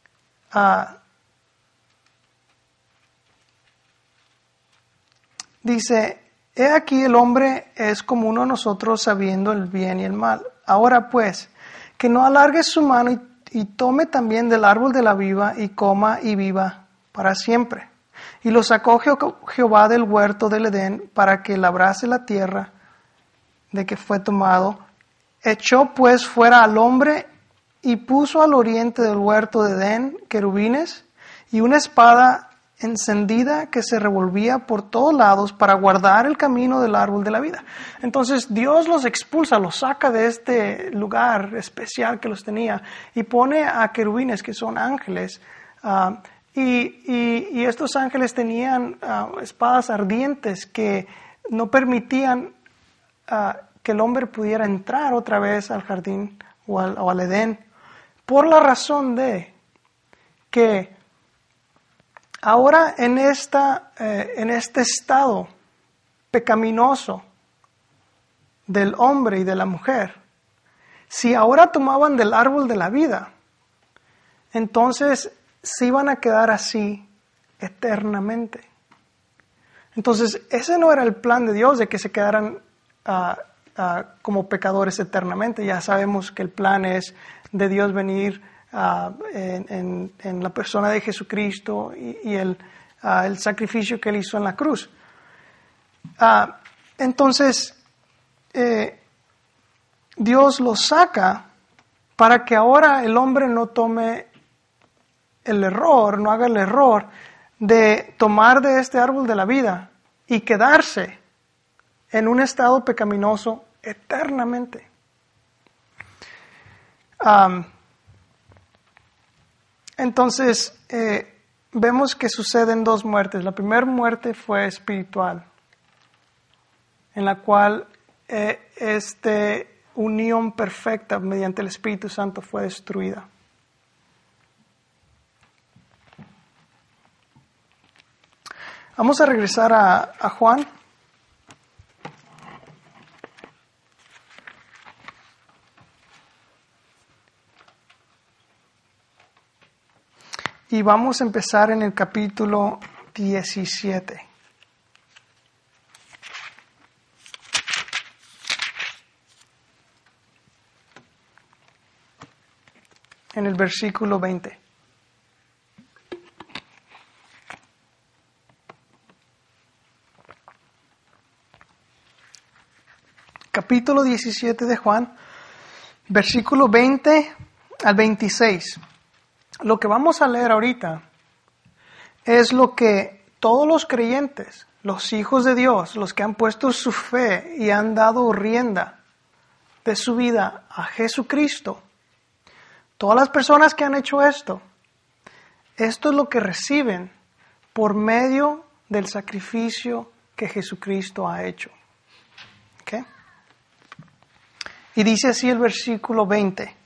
dice, he aquí el hombre es como uno de nosotros sabiendo el bien y el mal. Ahora pues, que no alargue su mano y tome también del árbol de la vida y coma y viva para siempre. Y lo sacó Jehová del huerto del Edén para que labrase la tierra de que fue tomado. Echó pues fuera al hombre y puso al oriente del huerto de Edén querubines y una espada encendida que se revolvía por todos lados para guardar el camino del árbol de la vida. Entonces Dios los expulsa, los saca de este lugar especial que los tenía y pone a querubines, que son ángeles, y estos ángeles tenían espadas ardientes que no permitían que el hombre pudiera entrar otra vez al jardín o al Edén, por la razón de que ahora en este estado pecaminoso del hombre y de la mujer, si ahora tomaban del árbol de la vida, entonces se iban a quedar así eternamente. Entonces ese no era el plan de Dios, de que se quedaran como pecadores eternamente. Ya sabemos que el plan es de Dios venir en la persona de Jesucristo y el sacrificio que Él hizo en la cruz. Entonces, Dios lo saca para que ahora el hombre no tome el error, no haga el error de tomar de este árbol de la vida y quedarse en un estado pecaminoso eternamente. Entonces, vemos que suceden dos muertes. La primera muerte fue espiritual, en la cual esta unión perfecta mediante el Espíritu Santo fue destruida. Vamos a regresar a Juan. Y vamos a empezar en el capítulo 17. En el versículo 20. Capítulo 17 de Juan, versículo 20 al 26. Lo que vamos a leer ahorita es lo que todos los creyentes, los hijos de Dios, los que han puesto su fe y han dado rienda de su vida a Jesucristo, todas las personas que han hecho esto es lo que reciben por medio del sacrificio que Jesucristo ha hecho. ¿Okay? Y dice así el versículo 20.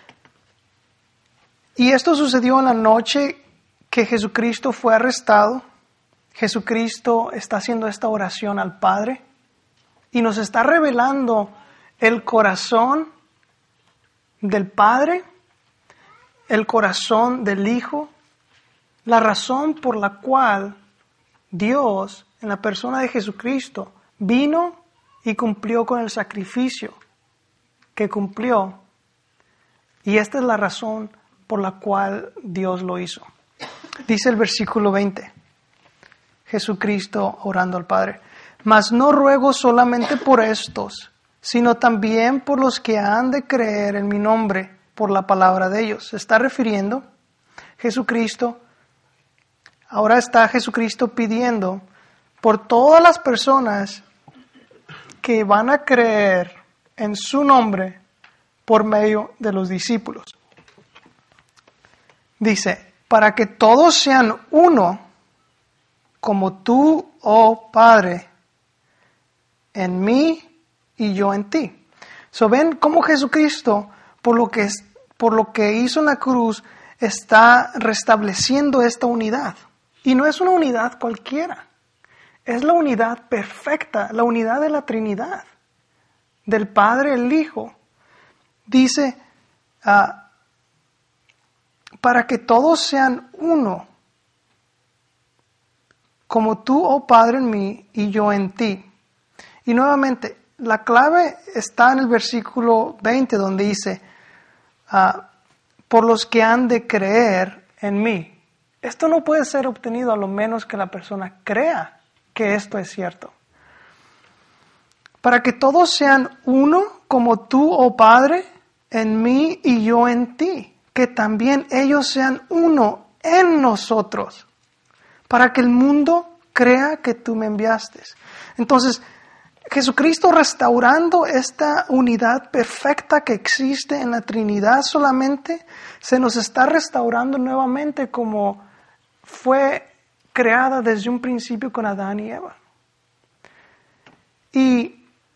Y esto sucedió en la noche que Jesucristo fue arrestado. Jesucristo está haciendo esta oración al Padre y nos está revelando el corazón del Padre, el corazón del Hijo, la razón por la cual Dios, en la persona de Jesucristo, vino y cumplió con el sacrificio que cumplió. Y esta es la razón por la cual Dios lo hizo. Dice el versículo 20, Jesucristo orando al Padre: mas no ruego solamente por estos, sino también por los que han de creer en mi nombre por la palabra de ellos. Se está refiriendo Jesucristo, ahora está Jesucristo pidiendo por todas las personas que van a creer en su nombre por medio de los discípulos. Dice, para que todos sean uno, como tú, oh Padre, en mí y yo en ti. So, ven cómo Jesucristo, por lo que hizo en la cruz, está restableciendo esta unidad. Y no es una unidad cualquiera. Es la unidad perfecta, la unidad de la Trinidad, del Padre, el Hijo. Dice, para que todos sean uno, como tú, oh Padre, en mí y yo en ti. Y nuevamente, la clave está en el versículo 20, donde dice, por los que han de creer en mí. Esto no puede ser obtenido a lo menos que la persona crea que esto es cierto. Para que todos sean uno, como tú, oh Padre, en mí y yo en ti. Que también ellos sean uno en nosotros. Para que el mundo crea que tú me enviaste. Entonces, Jesucristo restaurando esta unidad perfecta que existe en la Trinidad solamente, se nos está restaurando nuevamente como fue creada desde un principio con Adán y Eva. Y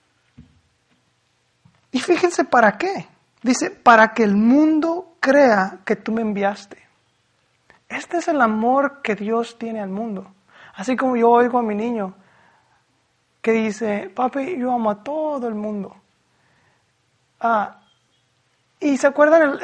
fíjense para qué. Dice, para que el mundo crea que tú me enviaste. Este es el amor que Dios tiene al mundo. Así como yo oigo a mi niño que dice, papi, yo amo a todo el mundo. Y se acuerdan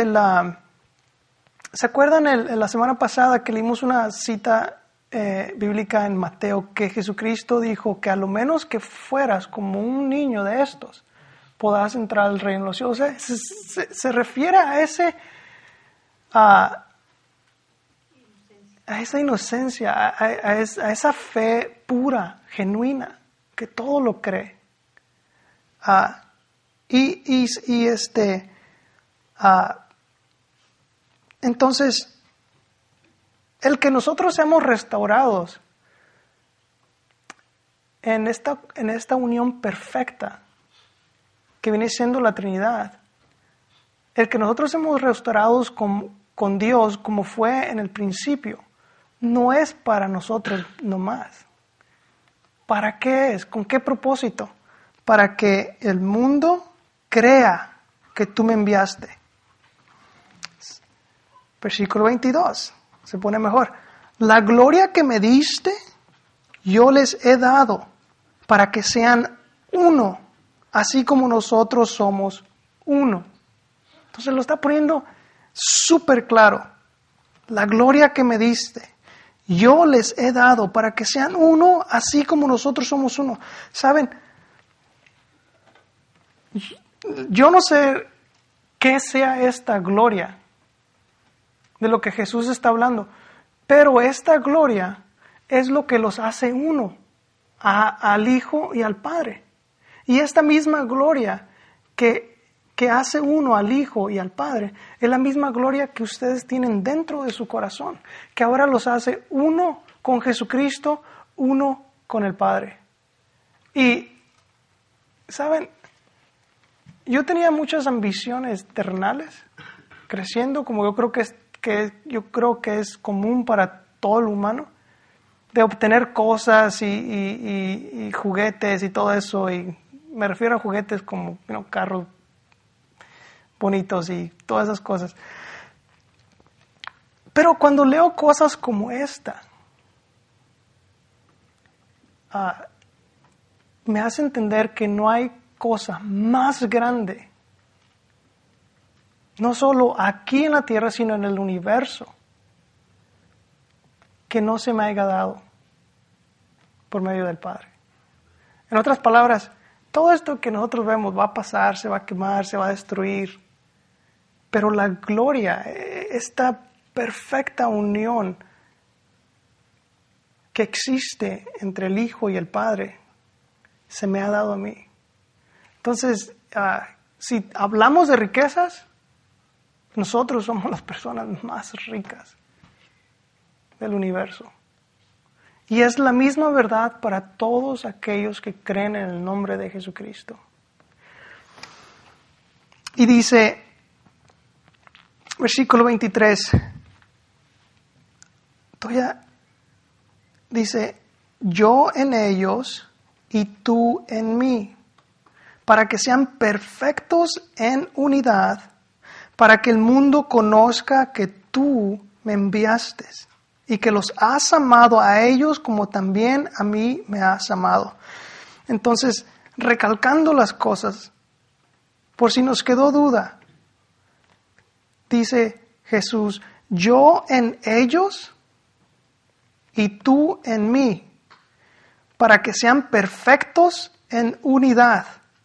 la semana pasada que leímos una cita bíblica en Mateo, que Jesucristo dijo que a lo menos que fueras como un niño de estos, podrás entrar al reino de los cielos. O sea, se refiere a esa inocencia, a esa fe pura, genuina, que todo lo cree. Entonces, el que nosotros seamos restaurados en esta unión perfecta que viene siendo la Trinidad, el que nosotros seamos restaurados con Dios como fue en el principio, no es para nosotros nomás. ¿Para qué es? ¿Con qué propósito? Para que el mundo crea que tú me enviaste. Versículo 22, se pone mejor. La gloria que me diste, yo les he dado, para que sean uno, así como nosotros somos uno. Entonces lo está poniendo súper claro. La gloria que me diste, yo les he dado para que sean uno, así como nosotros somos uno. ¿Saben? Yo no sé qué sea esta gloria de lo que Jesús está hablando, pero esta gloria es lo que los hace uno, al Hijo y al Padre. Y esta misma gloria que hace uno al Hijo y al Padre es la misma gloria que ustedes tienen dentro de su corazón, que ahora los hace uno con Jesucristo, uno con el Padre. Y, ¿saben? Yo tenía muchas ambiciones terrenales, creciendo, como yo creo que es común para todo el humano, de obtener cosas y juguetes y todo eso. Y me refiero a juguetes como carros bonitos y todas esas cosas. Pero cuando leo cosas como esta, me hace entender que no hay cosa más grande, no solo aquí en la tierra, sino en el universo, que no se me haya dado por medio del Padre. En otras palabras, todo esto que nosotros vemos va a pasar, se va a quemar, se va a destruir, pero la gloria, esta perfecta unión que existe entre el Hijo y el Padre, se me ha dado a mí. Entonces, si hablamos de riquezas, nosotros somos las personas más ricas del universo. Y es la misma verdad para todos aquellos que creen en el nombre de Jesucristo. Y dice, versículo 23, dice, yo en ellos y tú en mí, para que sean perfectos en unidad, para que el mundo conozca que tú me enviaste y que los has amado a ellos como también a mí me has amado. Entonces, recalcando las cosas, por si nos quedó duda, dice Jesús, yo en ellos y tú en mí, para que sean perfectos en unidad.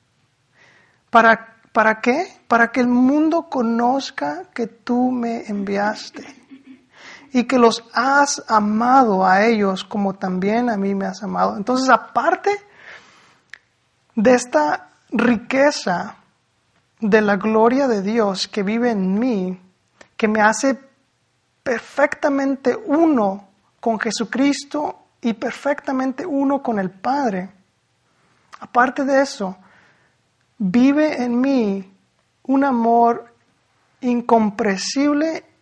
¿Para qué? Para que el mundo conozca que tú me enviaste y que los has amado a ellos como también a mí me has amado. Entonces, aparte de esta riqueza de la gloria de Dios que vive en mí, que me hace perfectamente uno con Jesucristo y perfectamente uno con el Padre, aparte de eso, vive en mí un amor incomprensible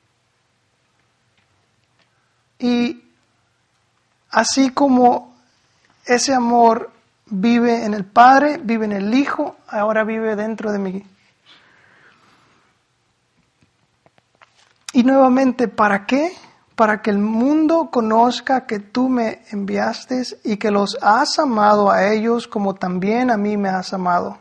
y así como ese amor vive en el Padre, vive en el Hijo, ahora vive dentro de mí. Y nuevamente, ¿para qué? Para que el mundo conozca que tú me enviaste y que los has amado a ellos como también a mí me has amado.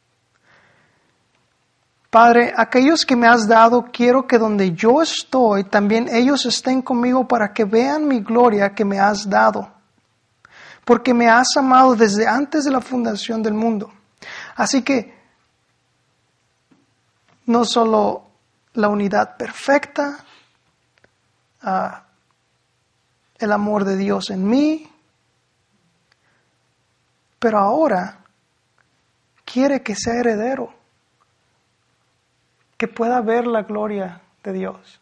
Padre, aquellos que me has dado, quiero que donde yo estoy, también ellos estén conmigo para que vean mi gloria que me has dado. Porque me has amado desde antes de la fundación del mundo. Así que, no solo la unidad perfecta, el amor de Dios en mí, pero ahora quiere que sea heredero, que pueda ver la gloria de Dios.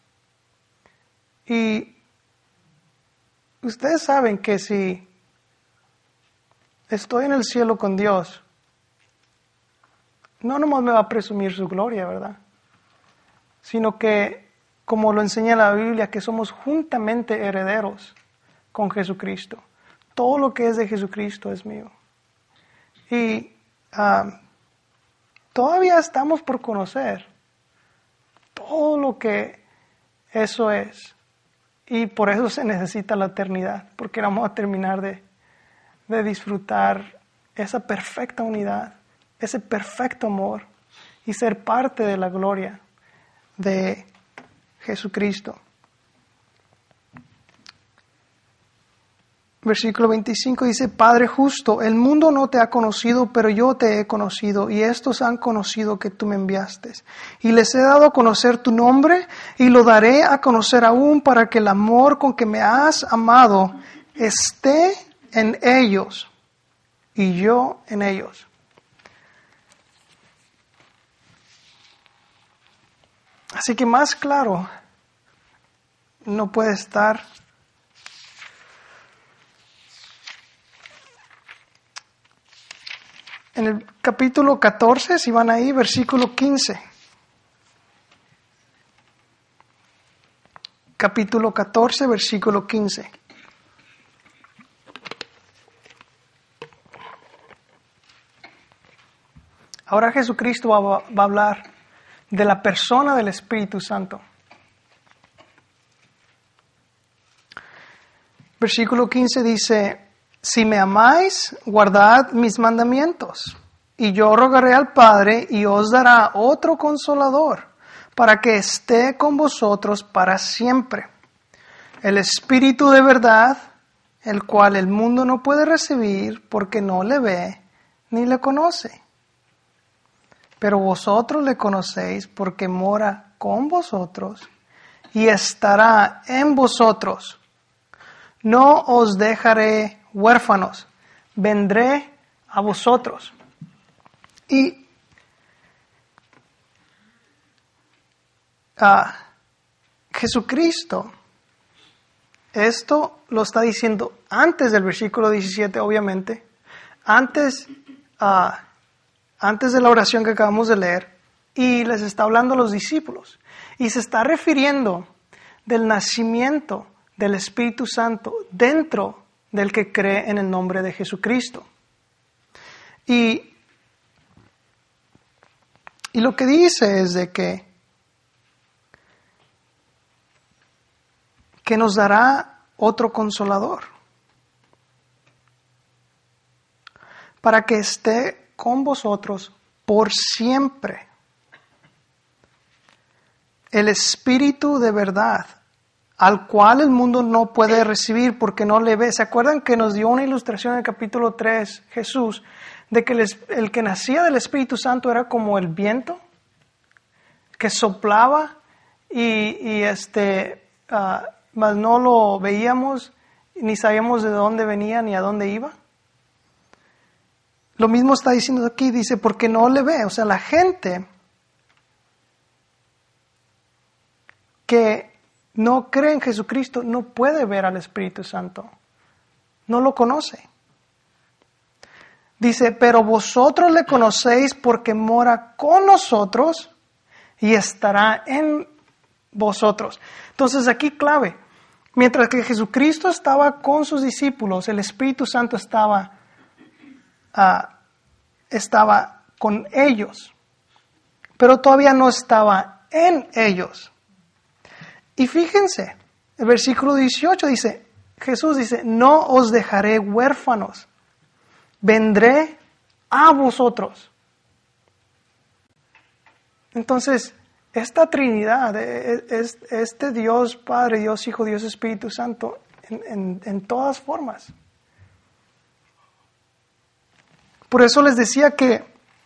Y ustedes saben que si estoy en el cielo con Dios, no nomás me va a presumir su gloria, ¿verdad? Sino que, como lo enseña la Biblia, que somos juntamente herederos con Jesucristo. Todo lo que es de Jesucristo es mío. Y todavía estamos por conocer todo lo que eso es. Y por eso se necesita la eternidad, porque vamos a terminar de disfrutar esa perfecta unidad, ese perfecto amor y ser parte de la gloria de Jesucristo. Versículo 25 dice, Padre justo, el mundo no te ha conocido, pero yo te he conocido, y estos han conocido que tú me enviaste. Y les he dado a conocer tu nombre, y lo daré a conocer aún para que el amor con que me has amado esté en ellos, y yo en ellos. Así que más claro no puede estar. En el capítulo 14, si van ahí, versículo 15. Capítulo 14, versículo 15. Ahora Jesucristo va a hablar de la persona del Espíritu Santo. Versículo 15 dice, si me amáis, guardad mis mandamientos, y yo rogaré al Padre y os dará otro consolador, para que esté con vosotros para siempre. El Espíritu de verdad, el cual el mundo no puede recibir porque no le ve ni le conoce. Pero vosotros le conocéis porque mora con vosotros y estará en vosotros. No os dejaré huérfanos, vendré a vosotros. Y Jesucristo, esto lo está diciendo antes del versículo 17, obviamente, antes de la oración que acabamos de leer, y les está hablando a los discípulos, y se está refiriendo del nacimiento del Espíritu Santo dentro del que cree en el nombre de Jesucristo. Y lo que dice es de que que nos dará otro consolador, para que esté con vosotros por siempre. El Espíritu de verdad, al cual el mundo no puede recibir porque no le ve. ¿Se acuerdan que nos dio una ilustración en el capítulo 3, Jesús, de que el que nacía del Espíritu Santo era como el viento, que soplaba mas no lo veíamos, ni sabíamos de dónde venía ni a dónde iba? Lo mismo está diciendo aquí, dice, porque no le ve. O sea, la gente que no cree en Jesucristo no puede ver al Espíritu Santo. No lo conoce. Dice, pero vosotros le conocéis porque mora con nosotros y estará en vosotros. Entonces aquí clave, mientras que Jesucristo estaba con sus discípulos, el Espíritu Santo estaba con ellos, pero todavía no estaba en ellos. Y fíjense, el versículo 18 dice, Jesús dice, no os dejaré huérfanos, vendré a vosotros. Entonces, esta Trinidad, este Dios Padre, Dios Hijo, Dios Espíritu Santo, en todas formas. Por eso les decía que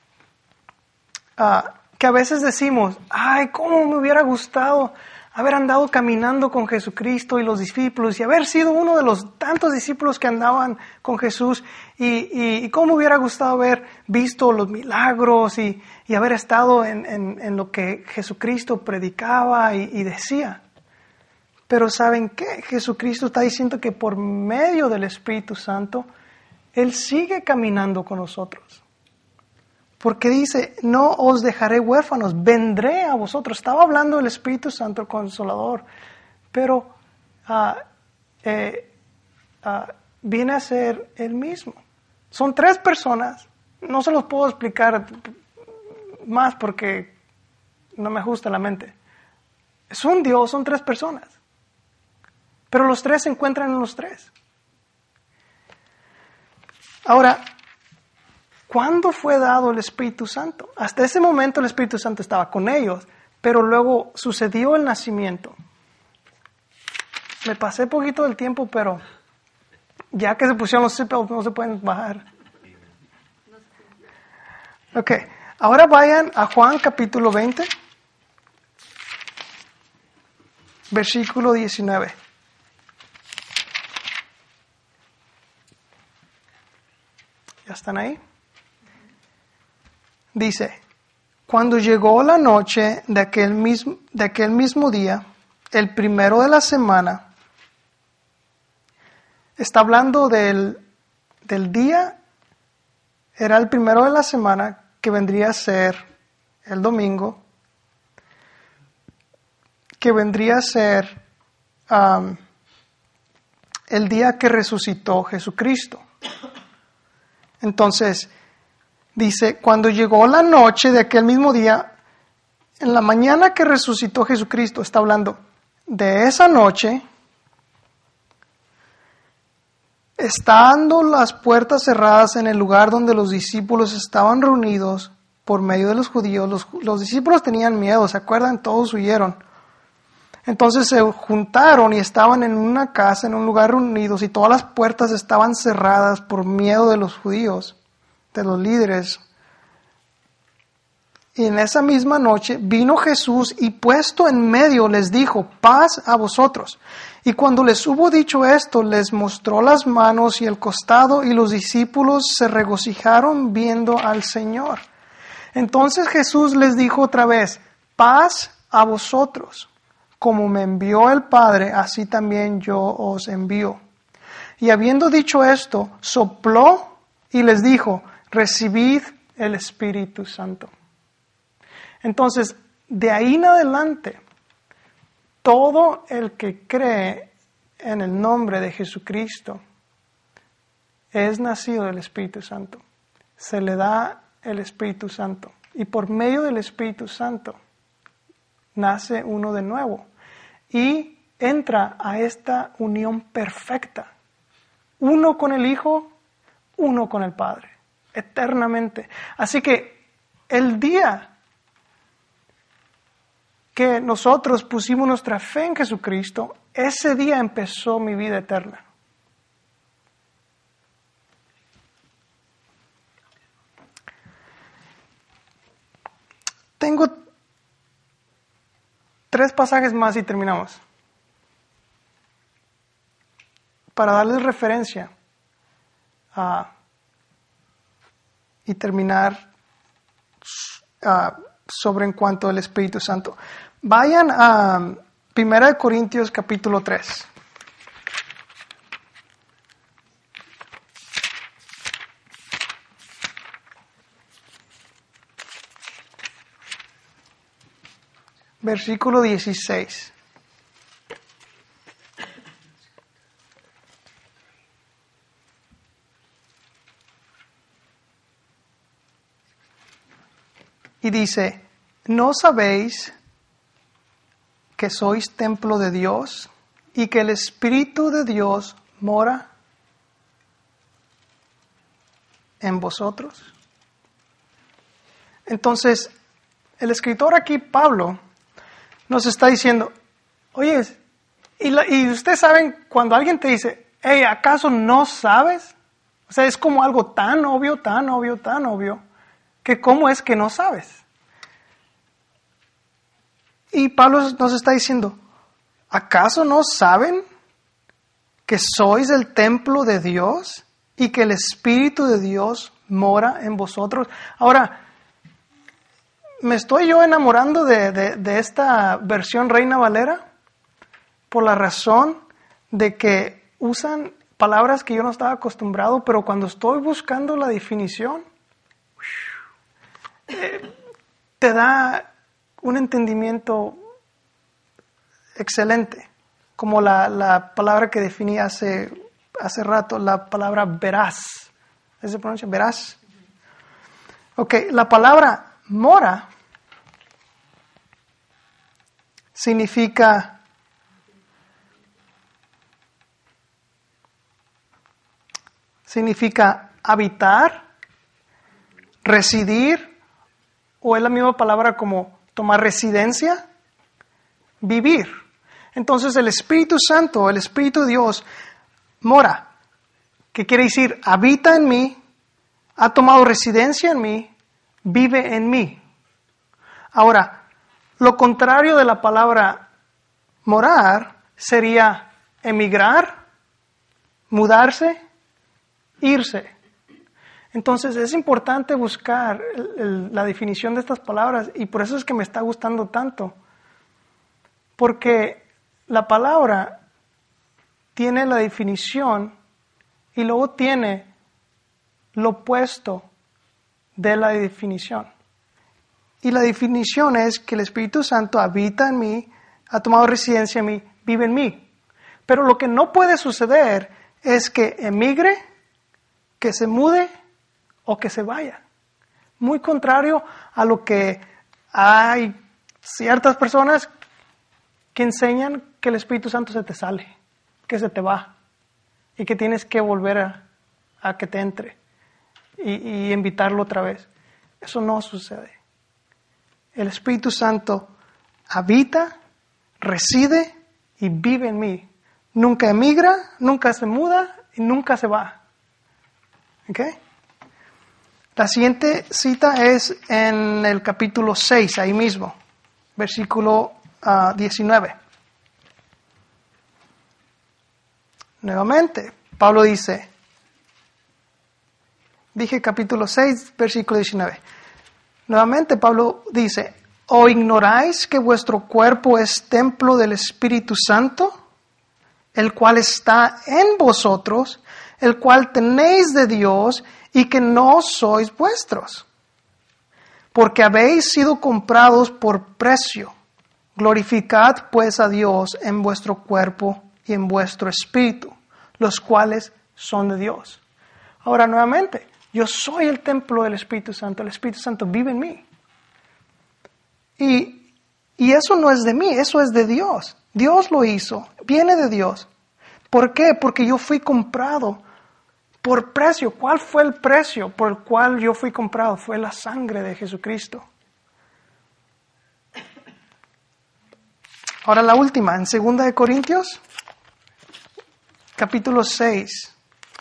a veces decimos, ay, cómo me hubiera gustado haber andado caminando con Jesucristo y los discípulos y haber sido uno de los tantos discípulos que andaban con Jesús y cómo me hubiera gustado haber visto los milagros y haber estado en lo que Jesucristo predicaba y decía. Pero ¿saben qué? Jesucristo está diciendo que por medio del Espíritu Santo, Él sigue caminando con nosotros. Porque dice, no os dejaré huérfanos, vendré a vosotros. Estaba hablando del Espíritu Santo, el Consolador, pero viene a ser Él mismo. Son 3 personas, no se los puedo explicar más porque no me ajusta la mente. Es un Dios, son 3 personas, pero los 3 se encuentran en los 3. Ahora, ¿cuándo fue dado el Espíritu Santo? Hasta ese momento el Espíritu Santo estaba con ellos, pero luego sucedió el nacimiento. Me pasé poquito del tiempo, pero ya que se pusieron los seatbelts no se pueden bajar. Ok, ahora vayan a Juan capítulo 20, versículo 19. ¿Ya están ahí? Dice, cuando llegó la noche de aquel mismo día, el primero de la semana, está hablando del día, era el primero de la semana que vendría a ser el domingo, que vendría a ser el día que resucitó Jesucristo. Entonces, dice, cuando llegó la noche de aquel mismo día, en la mañana que resucitó Jesucristo, está hablando de esa noche, estando las puertas cerradas en el lugar donde los discípulos estaban reunidos por medio de los judíos, los discípulos tenían miedo, ¿se acuerdan? Todos huyeron. Entonces se juntaron y estaban en una casa, en un lugar reunidos, y todas las puertas estaban cerradas por miedo de los judíos, de los líderes. Y en esa misma noche vino Jesús y puesto en medio les dijo, paz a vosotros. Y cuando les hubo dicho esto, les mostró las manos y el costado, y los discípulos se regocijaron viendo al Señor. Entonces Jesús les dijo otra vez, paz a vosotros. Como me envió el Padre, así también yo os envío. Y habiendo dicho esto, sopló y les dijo, recibid el Espíritu Santo. Entonces, de ahí en adelante, todo el que cree en el nombre de Jesucristo es nacido del Espíritu Santo. Se le da el Espíritu Santo. Y por medio del Espíritu Santo nace uno de nuevo. Y entra a esta unión perfecta. Uno con el Hijo, uno con el Padre, eternamente. Así que el día que nosotros pusimos nuestra fe en Jesucristo, ese día empezó mi vida eterna. Tengo 3 pasajes más y terminamos. Para darles referencia y terminar sobre en cuanto al Espíritu Santo. Vayan a 1 Corintios capítulo 3. Versículo 16. Y dice, ¿no sabéis que sois templo de Dios y que el Espíritu de Dios mora en vosotros? Entonces, el escritor aquí, Pablo, nos está diciendo, oye, y ustedes saben cuando alguien te dice, hey, ¿acaso no sabes? O sea, es como algo tan obvio, tan obvio, tan obvio, que cómo es que no sabes. Y Pablo nos está diciendo, ¿acaso no saben que sois el templo de Dios y que el Espíritu de Dios mora en vosotros? Ahora, ¿me estoy yo enamorando de esta versión Reina Valera? Por la razón de que usan palabras que yo no estaba acostumbrado, pero cuando estoy buscando la definición, te da un entendimiento excelente. Como la palabra que definí hace rato, la palabra veraz. ¿Se pronuncia veraz? Ok, la palabra mora significa habitar, residir, o es la misma palabra como tomar residencia, vivir. Entonces el Espíritu Santo, el Espíritu de Dios, mora, que quiere decir habita en mí, ha tomado residencia en mí, vive en mí. Ahora, lo contrario de la palabra morar sería emigrar, mudarse, irse. Entonces es importante buscar la definición de estas palabras y por eso es que me está gustando tanto. Porque la palabra tiene la definición y luego tiene lo opuesto de la definición. Y la definición es que el Espíritu Santo habita en mí, ha tomado residencia en mí, vive en mí. Pero lo que no puede suceder es que emigre, que se mude o que se vaya. Muy contrario a lo que hay ciertas personas que enseñan que el Espíritu Santo se te sale, que se te va y que tienes que volver a que te entre y invitarlo otra vez. Eso no sucede. El Espíritu Santo habita, reside y vive en mí. Nunca emigra, nunca se muda y nunca se va. ¿Ok? La siguiente cita es en el capítulo 6, ahí mismo, versículo 19. Nuevamente, Pablo dice, dije capítulo 6, versículo 19. Nuevamente Pablo dice, ¿o ignoráis que vuestro cuerpo es templo del Espíritu Santo, el cual está en vosotros, el cual tenéis de Dios y que no sois vuestros? Porque habéis sido comprados por precio. Glorificad pues a Dios en vuestro cuerpo y en vuestro espíritu, los cuales son de Dios. Ahora nuevamente, yo soy el templo del Espíritu Santo. El Espíritu Santo vive en mí. Y eso no es de mí, eso es de Dios. Dios lo hizo, viene de Dios. ¿Por qué? Porque yo fui comprado por precio. ¿Cuál fue el precio por el cual yo fui comprado? Fue la sangre de Jesucristo. Ahora la última, en 2 de Corintios, capítulo 6.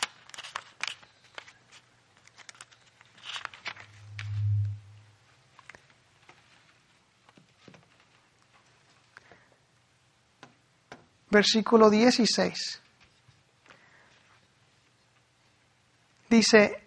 Versículo 16. Dice,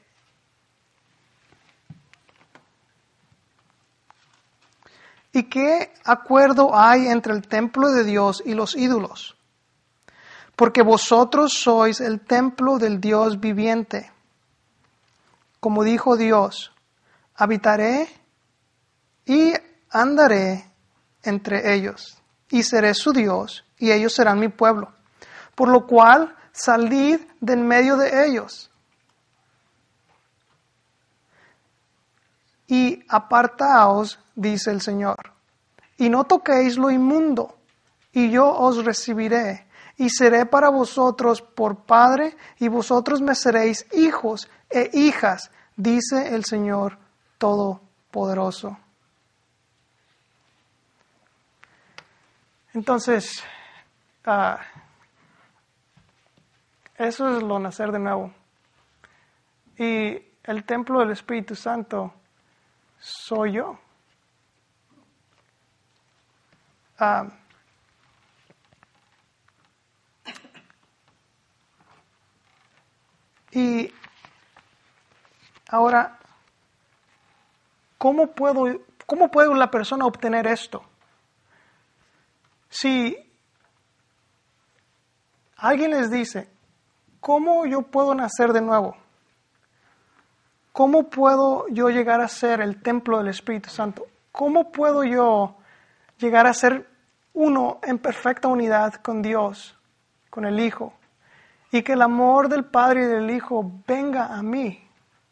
¿y qué acuerdo hay entre el templo de Dios y los ídolos? Porque vosotros sois el templo del Dios viviente. Como dijo Dios, habitaré y andaré entre ellos, y seré su Dios, y ellos serán mi pueblo. Por lo cual, salid del medio de ellos, y apartaos, dice el Señor, y no toquéis lo inmundo, y yo os recibiré, y seré para vosotros por Padre, y vosotros me seréis hijos e hijas, dice el Señor Todopoderoso. Entonces, eso es lo nacer de nuevo. Y el templo del Espíritu Santo soy yo. Y ahora, ¿cómo puede la persona obtener esto? Si alguien les dice, ¿cómo yo puedo nacer de nuevo? ¿Cómo puedo yo llegar a ser el templo del Espíritu Santo? ¿Cómo puedo yo llegar a ser uno en perfecta unidad con Dios, con el Hijo? Y que el amor del Padre y del Hijo venga a mí.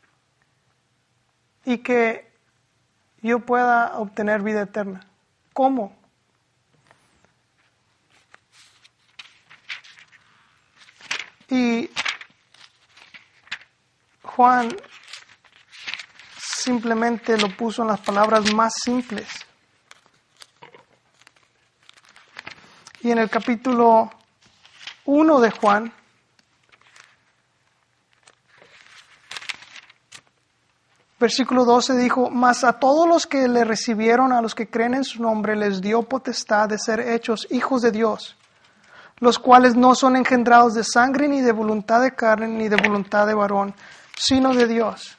Y que yo pueda obtener vida eterna. ¿Cómo? Y Juan simplemente lo puso en las palabras más simples. Y en el capítulo 1 de Juan, versículo 12 dijo, mas a todos los que le recibieron, a los que creen en su nombre, les dio potestad de ser hechos hijos de Dios, los cuales no son engendrados de sangre, ni de voluntad de carne, ni de voluntad de varón, sino de Dios.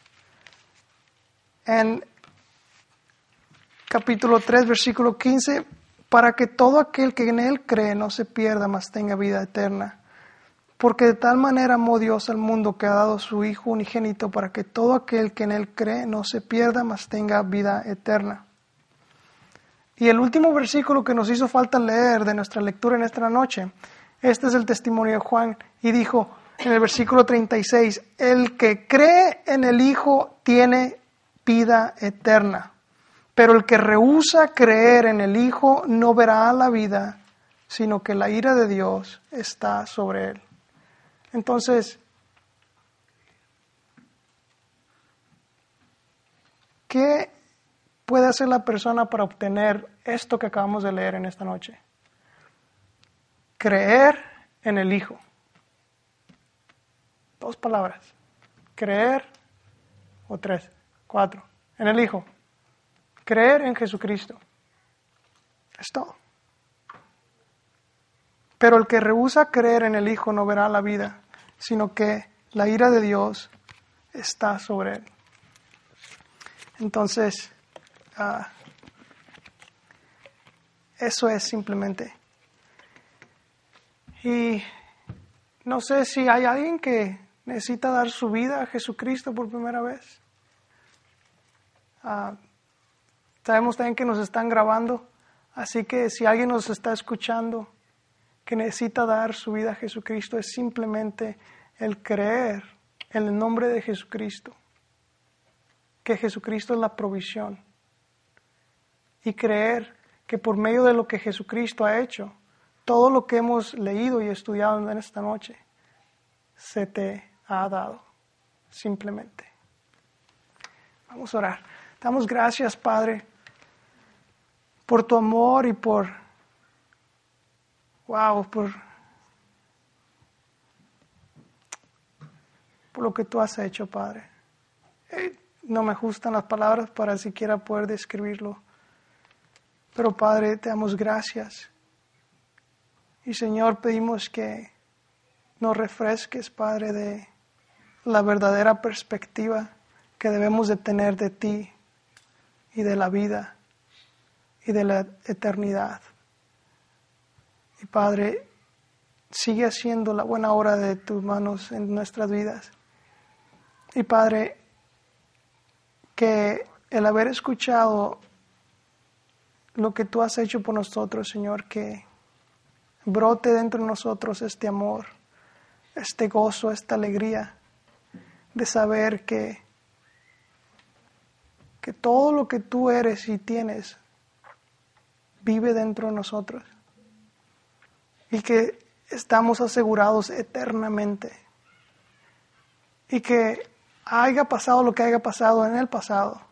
En capítulo 3, versículo 15, para que todo aquel que en él cree no se pierda, mas tenga vida eterna. Porque de tal manera amó Dios al mundo que ha dado su Hijo unigénito, para que todo aquel que en él cree no se pierda, mas tenga vida eterna. Y el último versículo que nos hizo falta leer de nuestra lectura en esta noche, este es el testimonio de Juan, y dijo en el versículo 36, el que cree en el Hijo tiene vida eterna, pero el que rehúsa creer en el Hijo no verá la vida, sino que la ira de Dios está sobre él. Entonces, ¿qué puede hacer la persona para obtener esto que acabamos de leer en esta noche? Creer en el Hijo. 2 palabras. Creer, o 3, 4. En el Hijo. Creer en Jesucristo. Es todo. Pero el que rehúsa creer en el Hijo no verá la vida, sino que la ira de Dios está sobre él. Entonces, eso es simplemente. Y no sé si hay alguien que necesita dar su vida a Jesucristo por primera vez. Sabemos también que nos están grabando, así que si alguien nos está escuchando que necesita dar su vida a Jesucristo, es simplemente el creer en el nombre de Jesucristo, que Jesucristo es la provisión, y creer que por medio de lo que Jesucristo ha hecho, todo lo que hemos leído y estudiado en esta noche se te ha dado, simplemente. Vamos a orar. Damos gracias, Padre, por tu amor y por lo que tú has hecho, Padre. No me gustan las palabras para siquiera poder describirlo. Pero, Padre, te damos gracias. Y, Señor, pedimos que nos refresques, Padre, de la verdadera perspectiva que debemos de tener de ti y de la vida y de la eternidad. Y, Padre, sigue haciendo la buena obra de tus manos en nuestras vidas. Y, Padre, que el haber escuchado lo que tú has hecho por nosotros, Señor, que brote dentro de nosotros este amor, este gozo, esta alegría de saber que todo lo que tú eres y tienes vive dentro de nosotros y que estamos asegurados eternamente y que haya pasado lo que haya pasado en el pasado,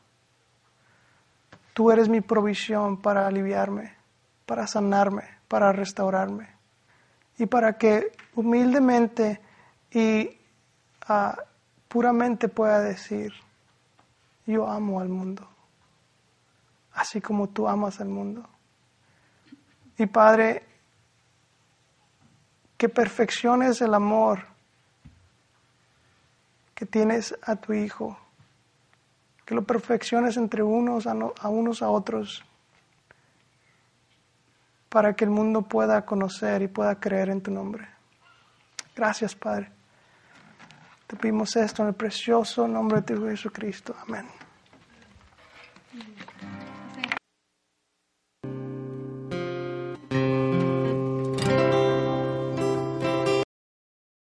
tú eres mi provisión para aliviarme, para sanarme, para restaurarme y para que humildemente y puramente pueda decir, yo amo al mundo, así como tú amas al mundo. Y Padre, que perfecciones el amor que tienes a tu Hijo, que lo perfecciones entre unos a otros, para que el mundo pueda conocer y pueda creer en tu nombre. Gracias, Padre. Te pedimos esto en el precioso nombre de tu Hijo Jesucristo. Amén.